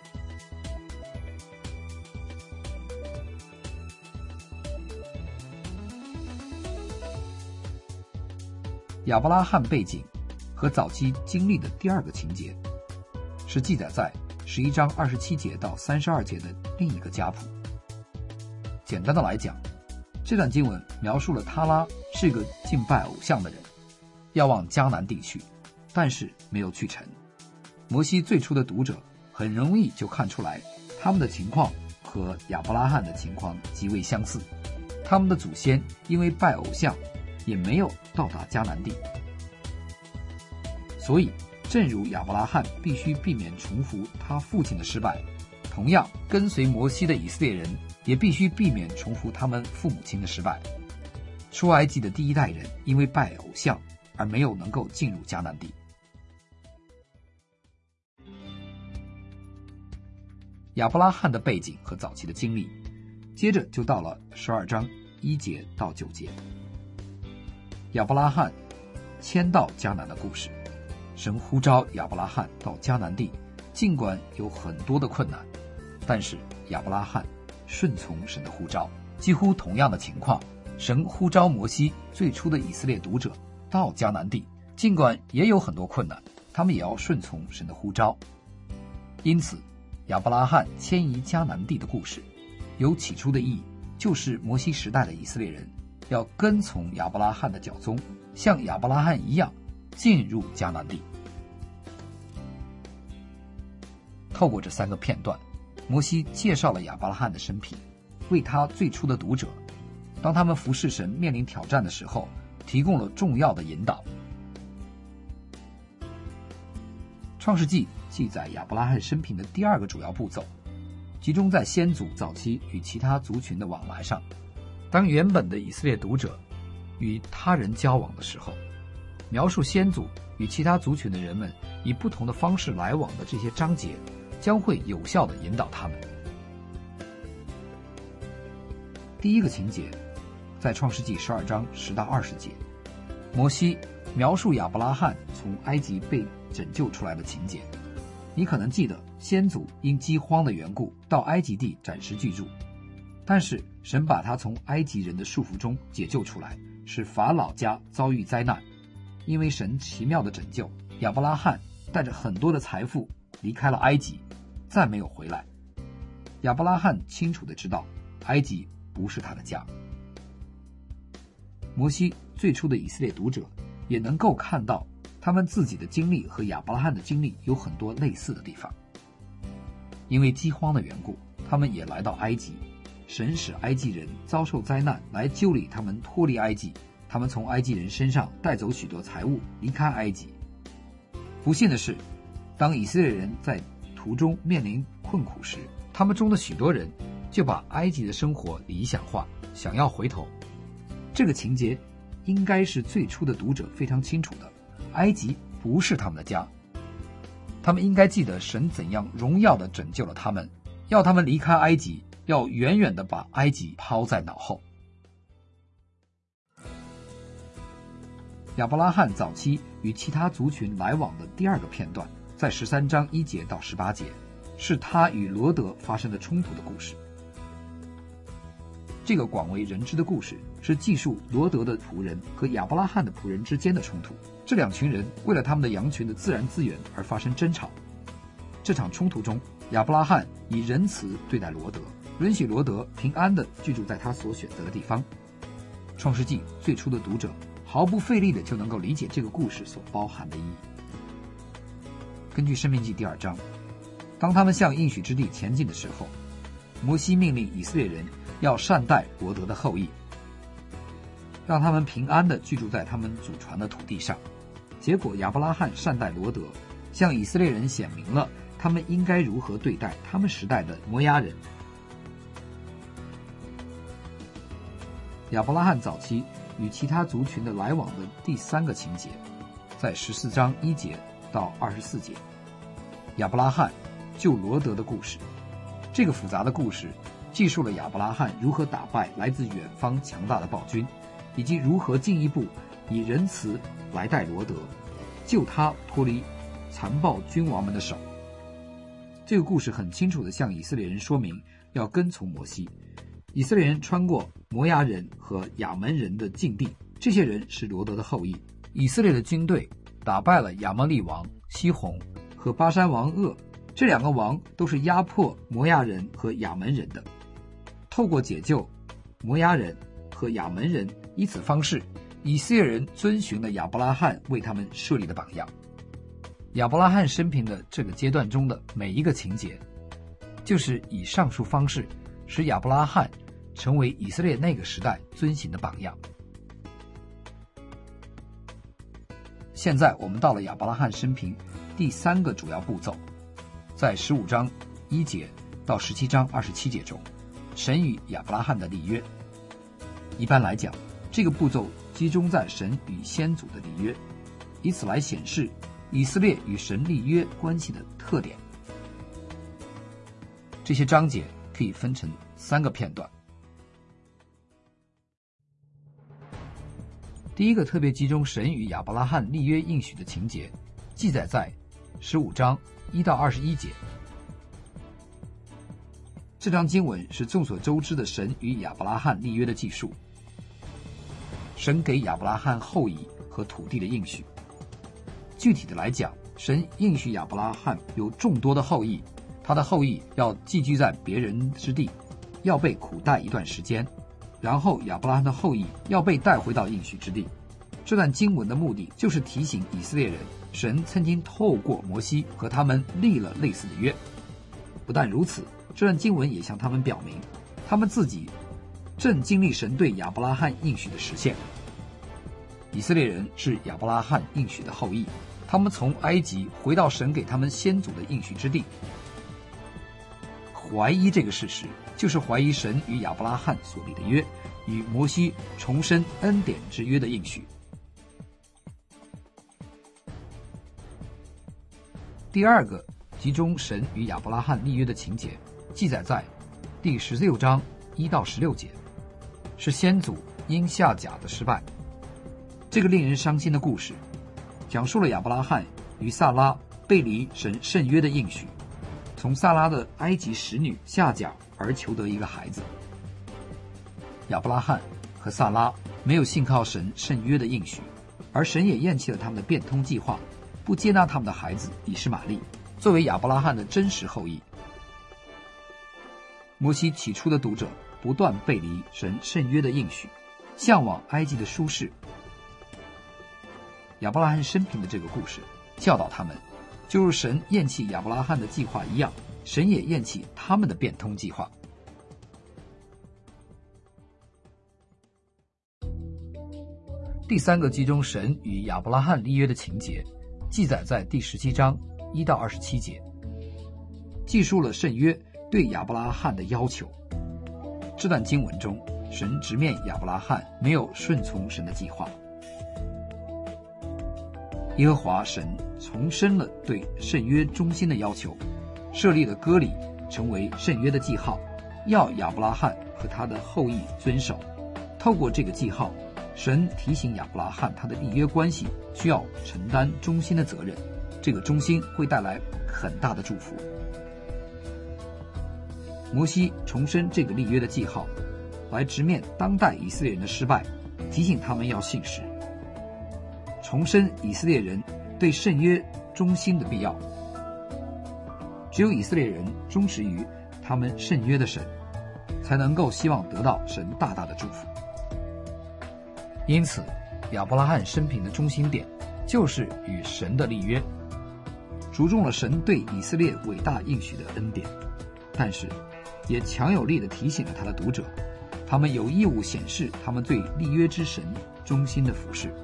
亚伯拉罕背景和早期经历的第二个情节，是记载在十一章二十七节到三十二节的另一个家谱。简单的来讲，这段经文描述了他拉是个敬拜偶像的人，要往迦南地去，但是没有去成。摩西最初的读者很容易就看出来，他们的情况和亚伯拉罕的情况极为相似。他们的祖先因为拜偶像，也没有到达迦南地。所以正如亚伯拉罕必须避免重复他父亲的失败，同样跟随摩西的以色列人也必须避免重复他们父母亲的失败。出埃及的第一代人因为拜偶像而没有能够进入迦南地。亚伯拉罕的背景和早期的经历，接着就到了十二章一节到九节。亚伯拉罕迁到迦南的故事。神呼召亚伯拉罕到迦南地，尽管有很多的困难，但是亚伯拉罕顺从神的呼召。几乎同样的情况，神呼召摩西最初的以色列读者到迦南地，尽管也有很多困难，他们也要顺从神的呼召。因此亚伯拉罕迁移迦南地的故事，有起初的意义，就是摩西时代的以色列人要跟从亚伯拉罕的脚踪，像亚伯拉罕一样进入迦南地。透过这三个片段，摩西介绍了亚伯拉罕的生平，为他最初的读者，当他们服侍神面临挑战的时候，提供了重要的引导。创世纪记载亚伯拉罕生平的第二个主要步骤，集中在先祖早期与其他族群的往来上。当原本的以色列读者与他人交往的时候，描述先祖与其他族群的人们以不同的方式来往的这些章节，将会有效地引导他们。第一个情节在创世纪十二章十到二十节，摩西描述亚伯拉罕从埃及被拯救出来的情节。你可能记得，先祖因饥荒的缘故到埃及地暂时居住，但是神把他从埃及人的束缚中解救出来，使法老家遭遇灾难。因为神奇妙的拯救，亚伯拉罕带着很多的财富离开了埃及，再没有回来。亚伯拉罕清楚地知道，埃及不是他的家。摩西最初的以色列读者也能够看到，他们自己的经历和亚伯拉罕的经历有很多类似的地方。因为饥荒的缘故，他们也来到埃及，神使埃及人遭受灾难来救理他们脱离埃及，他们从埃及人身上带走许多财物，离开埃及。不幸的是，当以色列人在途中面临困苦时，他们中的许多人就把埃及的生活理想化，想要回头。这个情节应该是最初的读者非常清楚的，埃及不是他们的家。他们应该记得神怎样荣耀地拯救了他们，要他们离开埃及，要远远地把埃及抛在脑后。亚伯拉罕早期与其他族群来往的第二个片段，在十三章一节到十八节，是他与罗德发生的冲突的故事。这个广为人知的故事是记述罗德的仆人和亚伯拉罕的仆人之间的冲突。这两群人为了他们的羊群的自然资源而发生争吵。这场冲突中，亚伯拉罕以仁慈对待罗德，允许罗德平安地居住在他所选择的地方。创世纪最初的读者毫不费力的就能够理解这个故事所包含的意义。根据申命记第二章，当他们向应许之地前进的时候，摩西命令以色列人要善待罗德的后裔，让他们平安地居住在他们祖传的土地上。结果亚伯拉罕善待罗德，向以色列人显明了他们应该如何对待他们时代的摩押人。亚伯拉罕早期与其他族群的来往的第三个情节，在十四章一节到二十四节，亚伯拉罕救罗德的故事。这个复杂的故事记述了亚伯拉罕如何打败来自远方强大的暴君，以及如何进一步以仁慈来待罗德，救他脱离残暴君王们的手。这个故事很清楚地向以色列人说明要跟从摩西。以色列人穿过摩押人和亚门人的境地，这些人是罗德的后裔。以色列的军队打败了亚摩利王西宏和巴珊王噩，这两个王都是压迫摩押人和亚门人的。透过解救摩押人和亚门人，以此方式，以色列人遵循了亚伯拉罕为他们设立的榜样。亚伯拉罕生平的这个阶段中的每一个情节，就是以上述方式使亚伯拉罕成为以色列那个时代遵行的榜样。现在我们到了亚伯拉罕生平第三个主要步骤，在十五章一节到十七章二十七节中，神与亚伯拉罕的立约。一般来讲，这个步骤集中在神与先祖的立约，以此来显示以色列与神立约关系的特点。这些章节可以分成三个片段。第一个特别集中神与亚伯拉罕立约应许的情节，记载在十五章一到二十一节。这章经文是众所周知的神与亚伯拉罕立约的记述。神给亚伯拉罕后裔和土地的应许。具体的来讲，神应许亚伯拉罕有众多的后裔，他的后裔要寄居在别人之地，要被苦待一段时间， 然后亚伯拉罕的后裔要被带回到应许之地。这段经文的目的就是提醒以色列人，神曾经透过摩西和他们立了类似的约。不但如此，这段经文也向他们表明，他们自己正经历神对亚伯拉罕应许的实现。以色列人是亚伯拉罕应许的后裔，他们从埃及回到神给他们先祖的应许之地。怀疑这个事实，就是怀疑神与亚伯拉罕所立的约，与摩西重申恩典之约的应许。第二个集中神与亚伯拉罕立约的情节，记载在第十六章一到十六节，是先祖因下甲的失败。这个令人伤心的故事，讲述了亚伯拉罕与萨拉背离神圣约的应许，从萨拉的埃及使女下甲而求得一个孩子。亚伯拉罕和萨拉没有信靠神圣约的应许，而神也厌弃了他们的变通计划，不接纳他们的孩子以实玛利作为亚伯拉罕的真实后裔。摩西起初的读者不断背离神圣约的应许，向往埃及的舒适。亚伯拉罕生平的这个故事教导他们，就如神厌弃亚伯拉罕的计划一样，神也厌弃他们的变通计划。第三个集中神与亚伯拉罕立约的情节，记载在第十七章一到二十七节，记述了圣约对亚伯拉罕的要求。这段经文中，神直面亚伯拉罕没有顺从神的计划。耶和华神重申了对圣约忠心的要求，设立了割礼成为圣约的记号，要亚伯拉罕和他的后裔遵守。透过这个记号，神提醒亚伯拉罕他的立约关系需要承担忠心的责任，这个忠心会带来很大的祝福。摩西重申这个立约的记号，来直面当代以色列人的失败，提醒他们要信实，重申以色列人对圣约忠心的必要。只有以色列人忠实于他们圣约的神，才能够希望得到神大大的祝福。因此，亚伯拉罕生平的中心点就是与神的立约，注重了神对以色列伟大应许的恩典，但是也强有力地提醒了他的读者，他们有义务显示他们对立约之神忠心的服侍。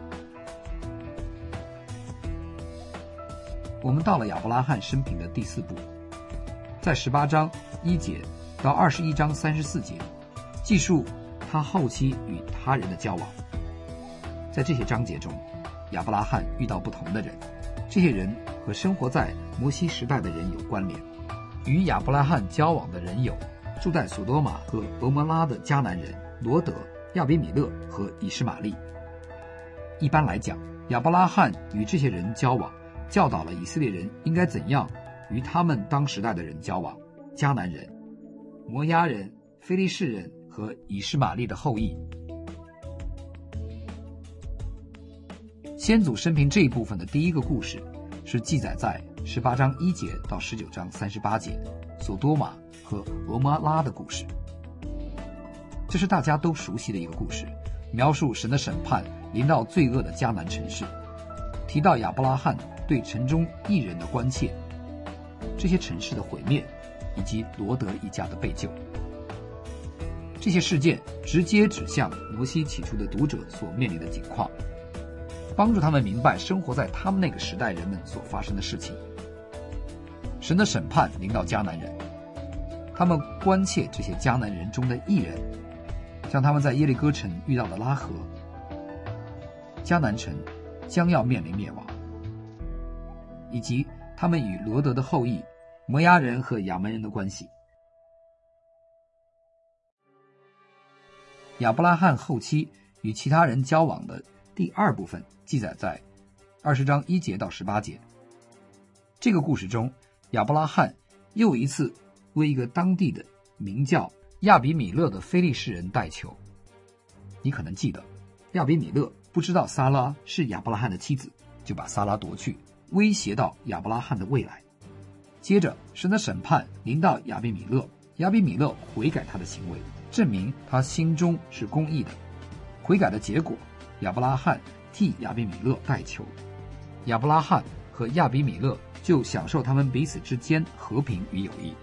我们到了亚伯拉罕生平的第四步，在十八章一节到二十一章三十四节，记述他后期与他人的交往。在这些章节中，亚伯拉罕遇到不同的人，这些人和生活在摩西时代的人有关联。与亚伯拉罕交往的人有住在索多玛和俄摩拉的迦南人罗德、亚比米勒和以实玛利。一般来讲，亚伯拉罕与这些人交往，教导了以色列人应该怎样与他们当时代的人交往。迦南人、摩押人、非利士人和以实玛利的后裔。先祖生平这一部分的第一个故事是记载在十八章一节到十九章三十八节，索多玛和俄摩拉的故事。这是大家都熟悉的一个故事，描述神的审判临到罪恶的迦南城市，提到亚伯拉罕对城中一人的关切，这些城市的毁灭，以及罗德一家的被救。这些事件直接指向摩西起初的读者所面临的境况，帮助他们明白生活在他们那个时代人们所发生的事情。神的审判临到迦南人，他们关切这些迦南人中的异人，像他们在耶利哥城遇到的拉合，迦南城将要面临灭亡，以及他们与罗德的后裔摩押人和亚门人的关系。亚伯拉罕后期与其他人交往的第二部分记载在二十章一节到十八节。这个故事中，亚伯拉罕又一次为一个当地的名叫亚比米勒的非利士人代求。你可能记得，亚比米勒不知道撒拉是亚伯拉罕的妻子，就把撒拉夺去，威胁到亚伯拉罕的未来。接着，神的审判临到亚比米勒，亚比米勒悔改他的行为， 证明他心中是公义的。悔改的结果，亚伯拉罕替亚比米勒代求，亚伯拉罕和亚比米勒就享受他们彼此之间和平与友谊。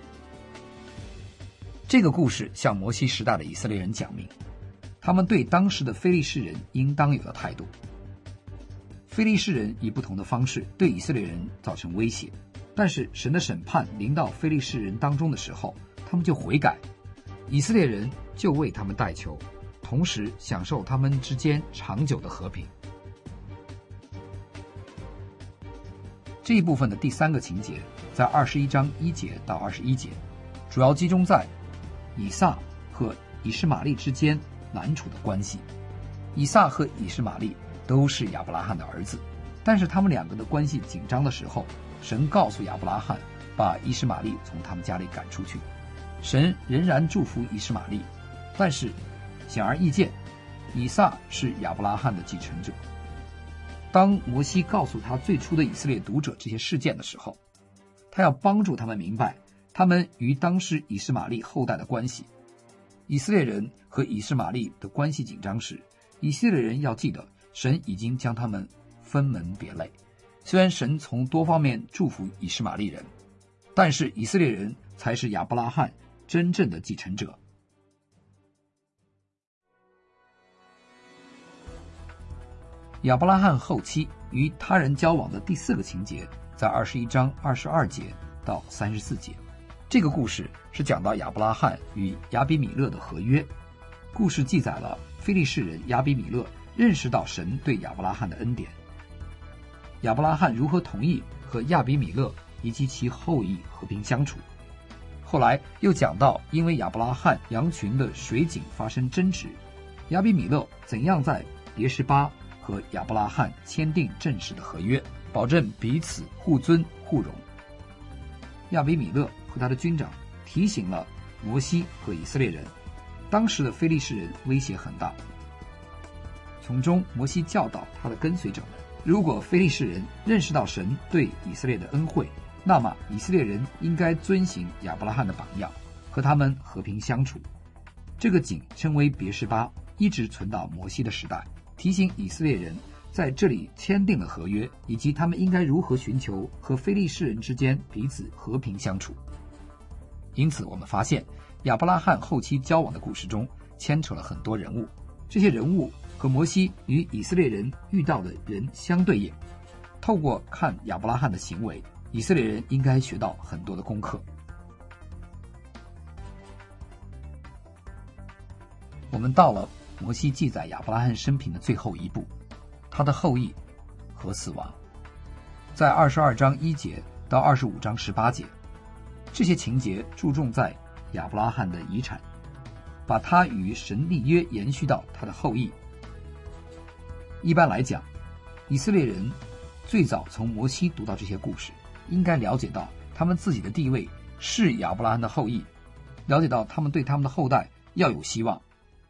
这个故事向摩西时代的以色列人讲明，他们对当时的非利士人应当有的态度。非利士人以不同的方式对以色列人造成威胁，但是神的审判临到非利士人当中的时候，他们就悔改，以色列人就为他们代求，同时享受他们之间长久的和平。这一部分的第三个情节在二十一章一节到二十一节，主要集中在以撒和以实玛利之间难处的关系。以撒和以实玛利都是亚伯拉罕的儿子，但是他们两个的关系紧张的时候，神告诉亚伯拉罕把以实玛利从他们家里赶出去。神仍然祝福以实玛利，但是显而易见，以撒是亚伯拉罕的继承者。当摩西告诉他最初的以色列读者这些事件的时候，他要帮助他们明白他们与当时以实玛利后代的关系。以色列人和以实玛利的关系紧张时，以色列人要记得神已经将他们分门别类。虽然神从多方面祝福以实玛利人，但是以色列人才是亚伯拉罕真正的继承者。亚伯拉罕后期与他人交往的第四个情节在二十一章二十二节到三十四节。这个故事是讲到亚伯拉罕与亚比米勒的合约。故事记载了非利士人亚比米勒认识到神对亚伯拉罕的恩典，亚伯拉罕如何同意和亚比米勒以及其后裔和平相处。后来又讲到因为亚伯拉罕羊群的水井发生争执，亚比米勒怎样在别是巴和亚伯拉罕签订正式的合约，保证彼此互尊互容。亚比米勒和他的军长提醒了摩西和以色列人，当时的非利士人威胁很大。从中摩西教导他的跟随者们，如果非利士人认识到神对以色列的恩惠，那么以色列人应该遵行亚伯拉罕的榜样，和他们和平相处。这个井称为别是巴，一直存到摩西的时代，提醒以色列人在这里签订了合约，以及他们应该如何寻求和非利士人之间彼此和平相处。因此我们发现亚伯拉罕后期交往的故事中牵扯了很多人物，这些人物和摩西与以色列人遇到的人相对应。透过看亚伯拉罕的行为，以色列人应该学到很多的功课。我们到了摩西记载亚伯拉罕生平的最后一步，他的后裔和死亡。在二十二章一节到二十五章十八节，这些情节注重在亚伯拉罕的遗产，把他与神立约延续到他的后裔。一般来讲，以色列人最早从摩西读到这些故事，应该了解到他们自己的地位是亚伯拉罕的后裔，了解到他们对他们的后代要有希望。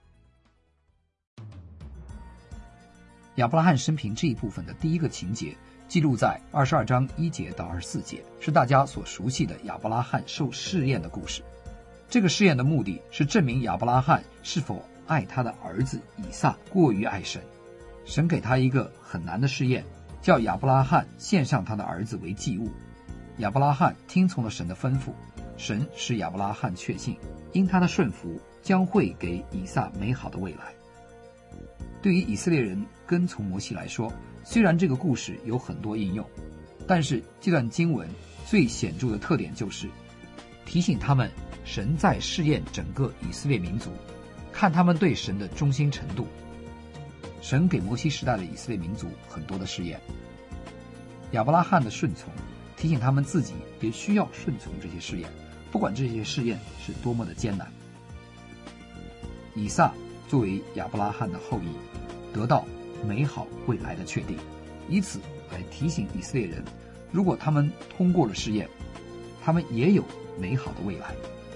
亚伯拉罕生平这一部分的第一个情节记录在二十二章一节到二十四节，是大家所熟悉的亚伯拉罕受试验的故事。这个试验的目的是证明亚伯拉罕是否爱他的儿子以撒过于爱神。神给他一个很难的试验，叫亚伯拉罕献上他的儿子为祭物。亚伯拉罕听从了神的吩咐，神使亚伯拉罕确信，因他的顺服将会给以撒美好的未来。对于以色列人跟从摩西来说，虽然这个故事有很多应用，但是这段经文最显著的特点就是提醒他们，神在试验整个以色列民族，看他们对神的忠心程度。神给摩西时代的以色列民族很多的试验，亚伯拉罕的顺从提醒他们自己也需要顺从这些试验，不管这些试验是多么的艰难。以撒作为亚伯拉罕的后裔，得到美好未来的确定，以此来提醒以色列人，如果他们通过了试验，他们也有美好的未来。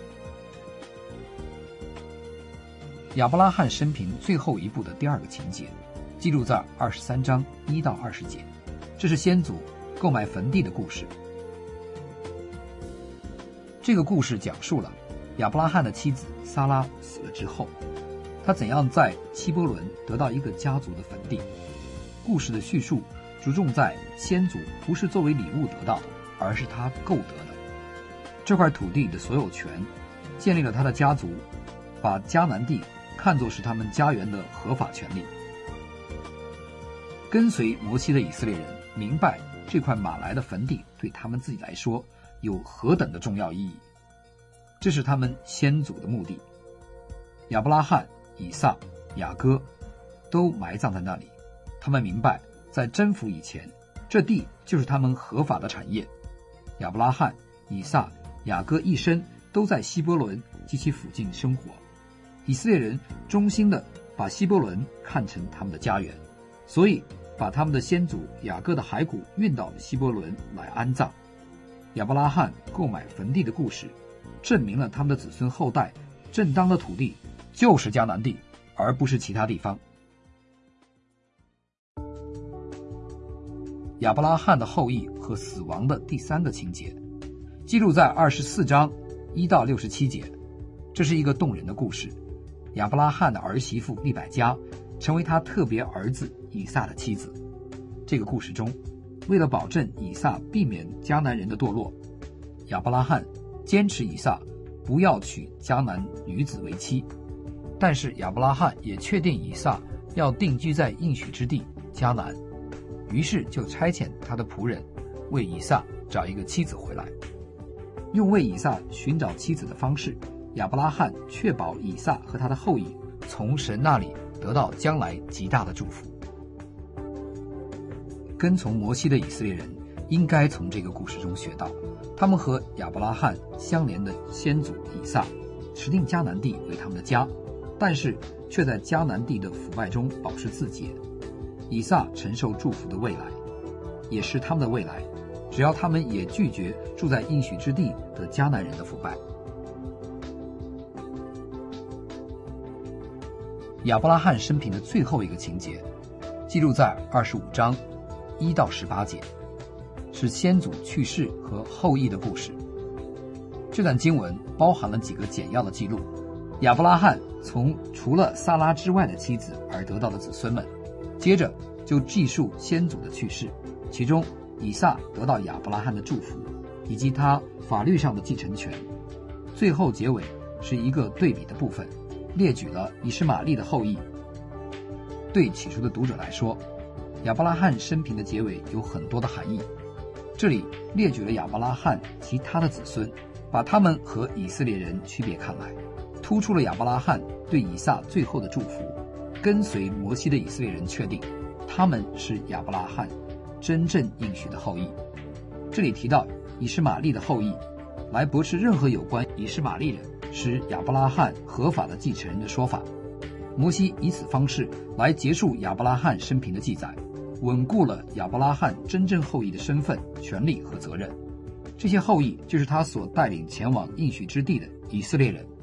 亚伯拉罕生平最后一部的第二个情节记录在二十三章一到二十节，这是先祖购买坟地的故事。这个故事讲述了亚伯拉罕的妻子撒拉死了之后，他怎样在希伯伦得到一个家族的坟地。故事的叙述着重在先祖不是作为礼物得到，而是他购得的这块土地的所有权，建立了他的家族，把迦南地看作是他们家园的合法权利。跟随摩西的以色列人明白这块马来的坟地对他们自己来说有何等的重要意义，这是他们先祖的目的。亚伯拉罕、以撒、雅各都埋葬在那里，他们明白在征服以前，这地就是他们合法的产业。亚伯拉罕、以撒、雅各一生都在希伯伦及其附近生活，以色列人衷心地把希伯伦看成他们的家园，所以把他们的先祖雅各的骸骨运到希伯伦来安葬。亚伯拉罕购买坟地的故事，证明了他们的子孙后代正当的土地就是迦南地，而不是其他地方。亚伯拉罕的后裔和死亡的第三个情节，记录在二十四章一到六十七节。这是一个动人的故事。亚伯拉罕的儿媳妇利百加成为他特别儿子以撒的妻子。这个故事中，为了保证以撒避免迦南人的堕落，亚伯拉罕坚持以撒不要娶迦南女子为妻，但是亚伯拉罕也确定以撒要定居在应许之地迦南，于是就差遣他的仆人为以撒找一个妻子回来。用为以撒寻找妻子的方式，亚伯拉罕确保以撒和他的后裔从神那里得到将来极大的祝福。跟从摩西的以色列人应该从这个故事中学到，他们和亚伯拉罕相连的先祖以撒持定迦南地为他们的家，但是却在迦南地的腐败中保持自洁。以撒承受祝福的未来，也是他们的未来，只要他们也拒绝住在应许之地的迦南人的腐败。亚伯拉罕生平的最后一个情节，记录在二十五章一到十八节，是先祖去世和后裔的故事。这段经文包含了几个简要的记录：亚伯拉罕从除了撒拉之外的妻子而得到的子孙们，接着就记述先祖的去世，其中以撒得到亚伯拉罕的祝福以及他法律上的继承权。最后结尾是一个对比的部分，列举了以实玛利的后裔。对起初的读者来说，亚伯拉罕生平的结尾有很多的含义。这里列举了亚伯拉罕及他的子孙，把他们和以色列人区别开来，突出了亚伯拉罕对以撒最后的祝福。跟随摩西的以色列人确定他们是亚伯拉罕真正应许的后裔。这里提到以实玛利的后裔，来驳斥任何有关以实玛利人是亚伯拉罕合法的继承人的说法。摩西以此方式来结束亚伯拉罕生平的记载，稳固了亚伯拉罕真正后裔的身份、权利和责任。这些后裔就是他所带领前往应许之地的以色列人。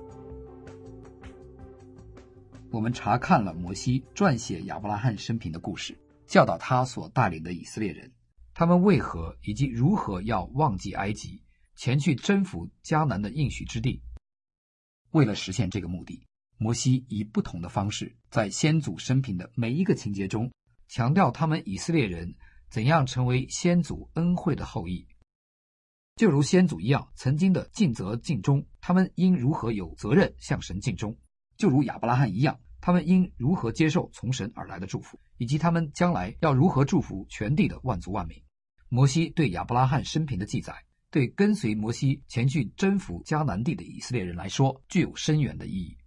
我们查看了摩西撰写亚伯拉罕生平的故事，教导他所带领的以色列人，他们为何以及如何要忘记埃及，前去征服迦南的应许之地。为了实现这个目的，摩西以不同的方式在先祖生平的每一个情节中强调他们以色列人怎样成为先祖恩惠的后裔。就如先祖一样曾经的尽责尽忠，他们应如何有责任向神尽忠。就如亚伯拉罕一样，他们应如何接受从神而来的祝福，以及他们将来要如何祝福全地的万族万民。摩西对亚伯拉罕生平的记载，对跟随摩西前去征服迦南地的以色列人来说具有深远的意义。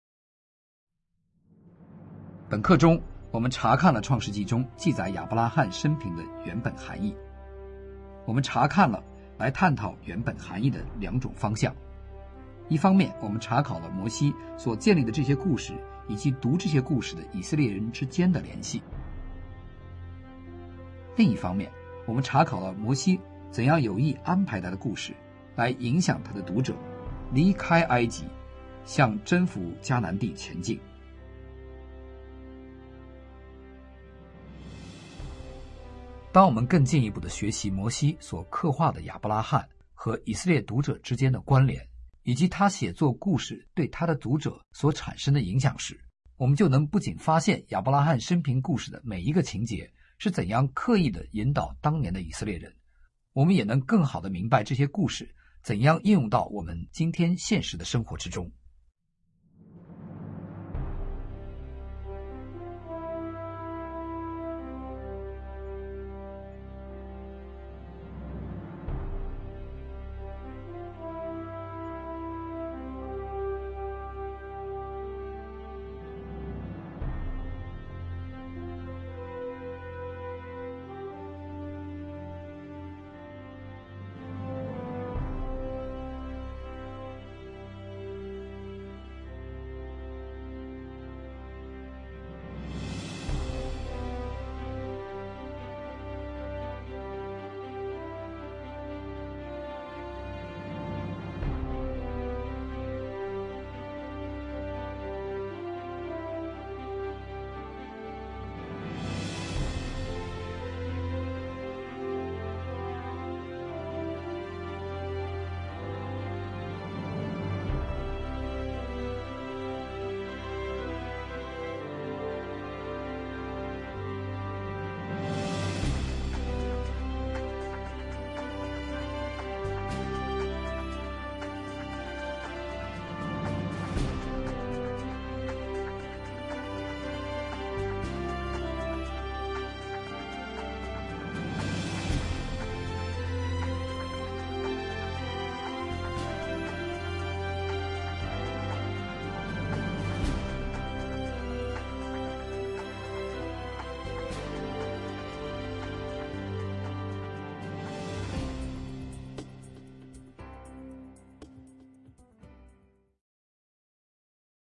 本课中我们查看了创世纪中记载亚伯拉罕生平的原本含义。我们查看了来探讨原本含义的两种方向。一方面，我们查考了摩西所建立的这些故事以及读这些故事的以色列人之间的联系。另一方面，我们查考了摩西怎样有意安排他的故事，来影响他的读者离开埃及，向征服迦南地前进。当我们更进一步的学习摩西所刻画的亚伯拉罕和以色列读者之间的关联， 以及他写作故事对他的读者所产生的影响时，我们就能不仅发现亚伯拉罕生平故事的每一个情节是怎样刻意地引导当年的以色列人，我们也能更好地明白这些故事怎样应用到我们今天现实的生活之中。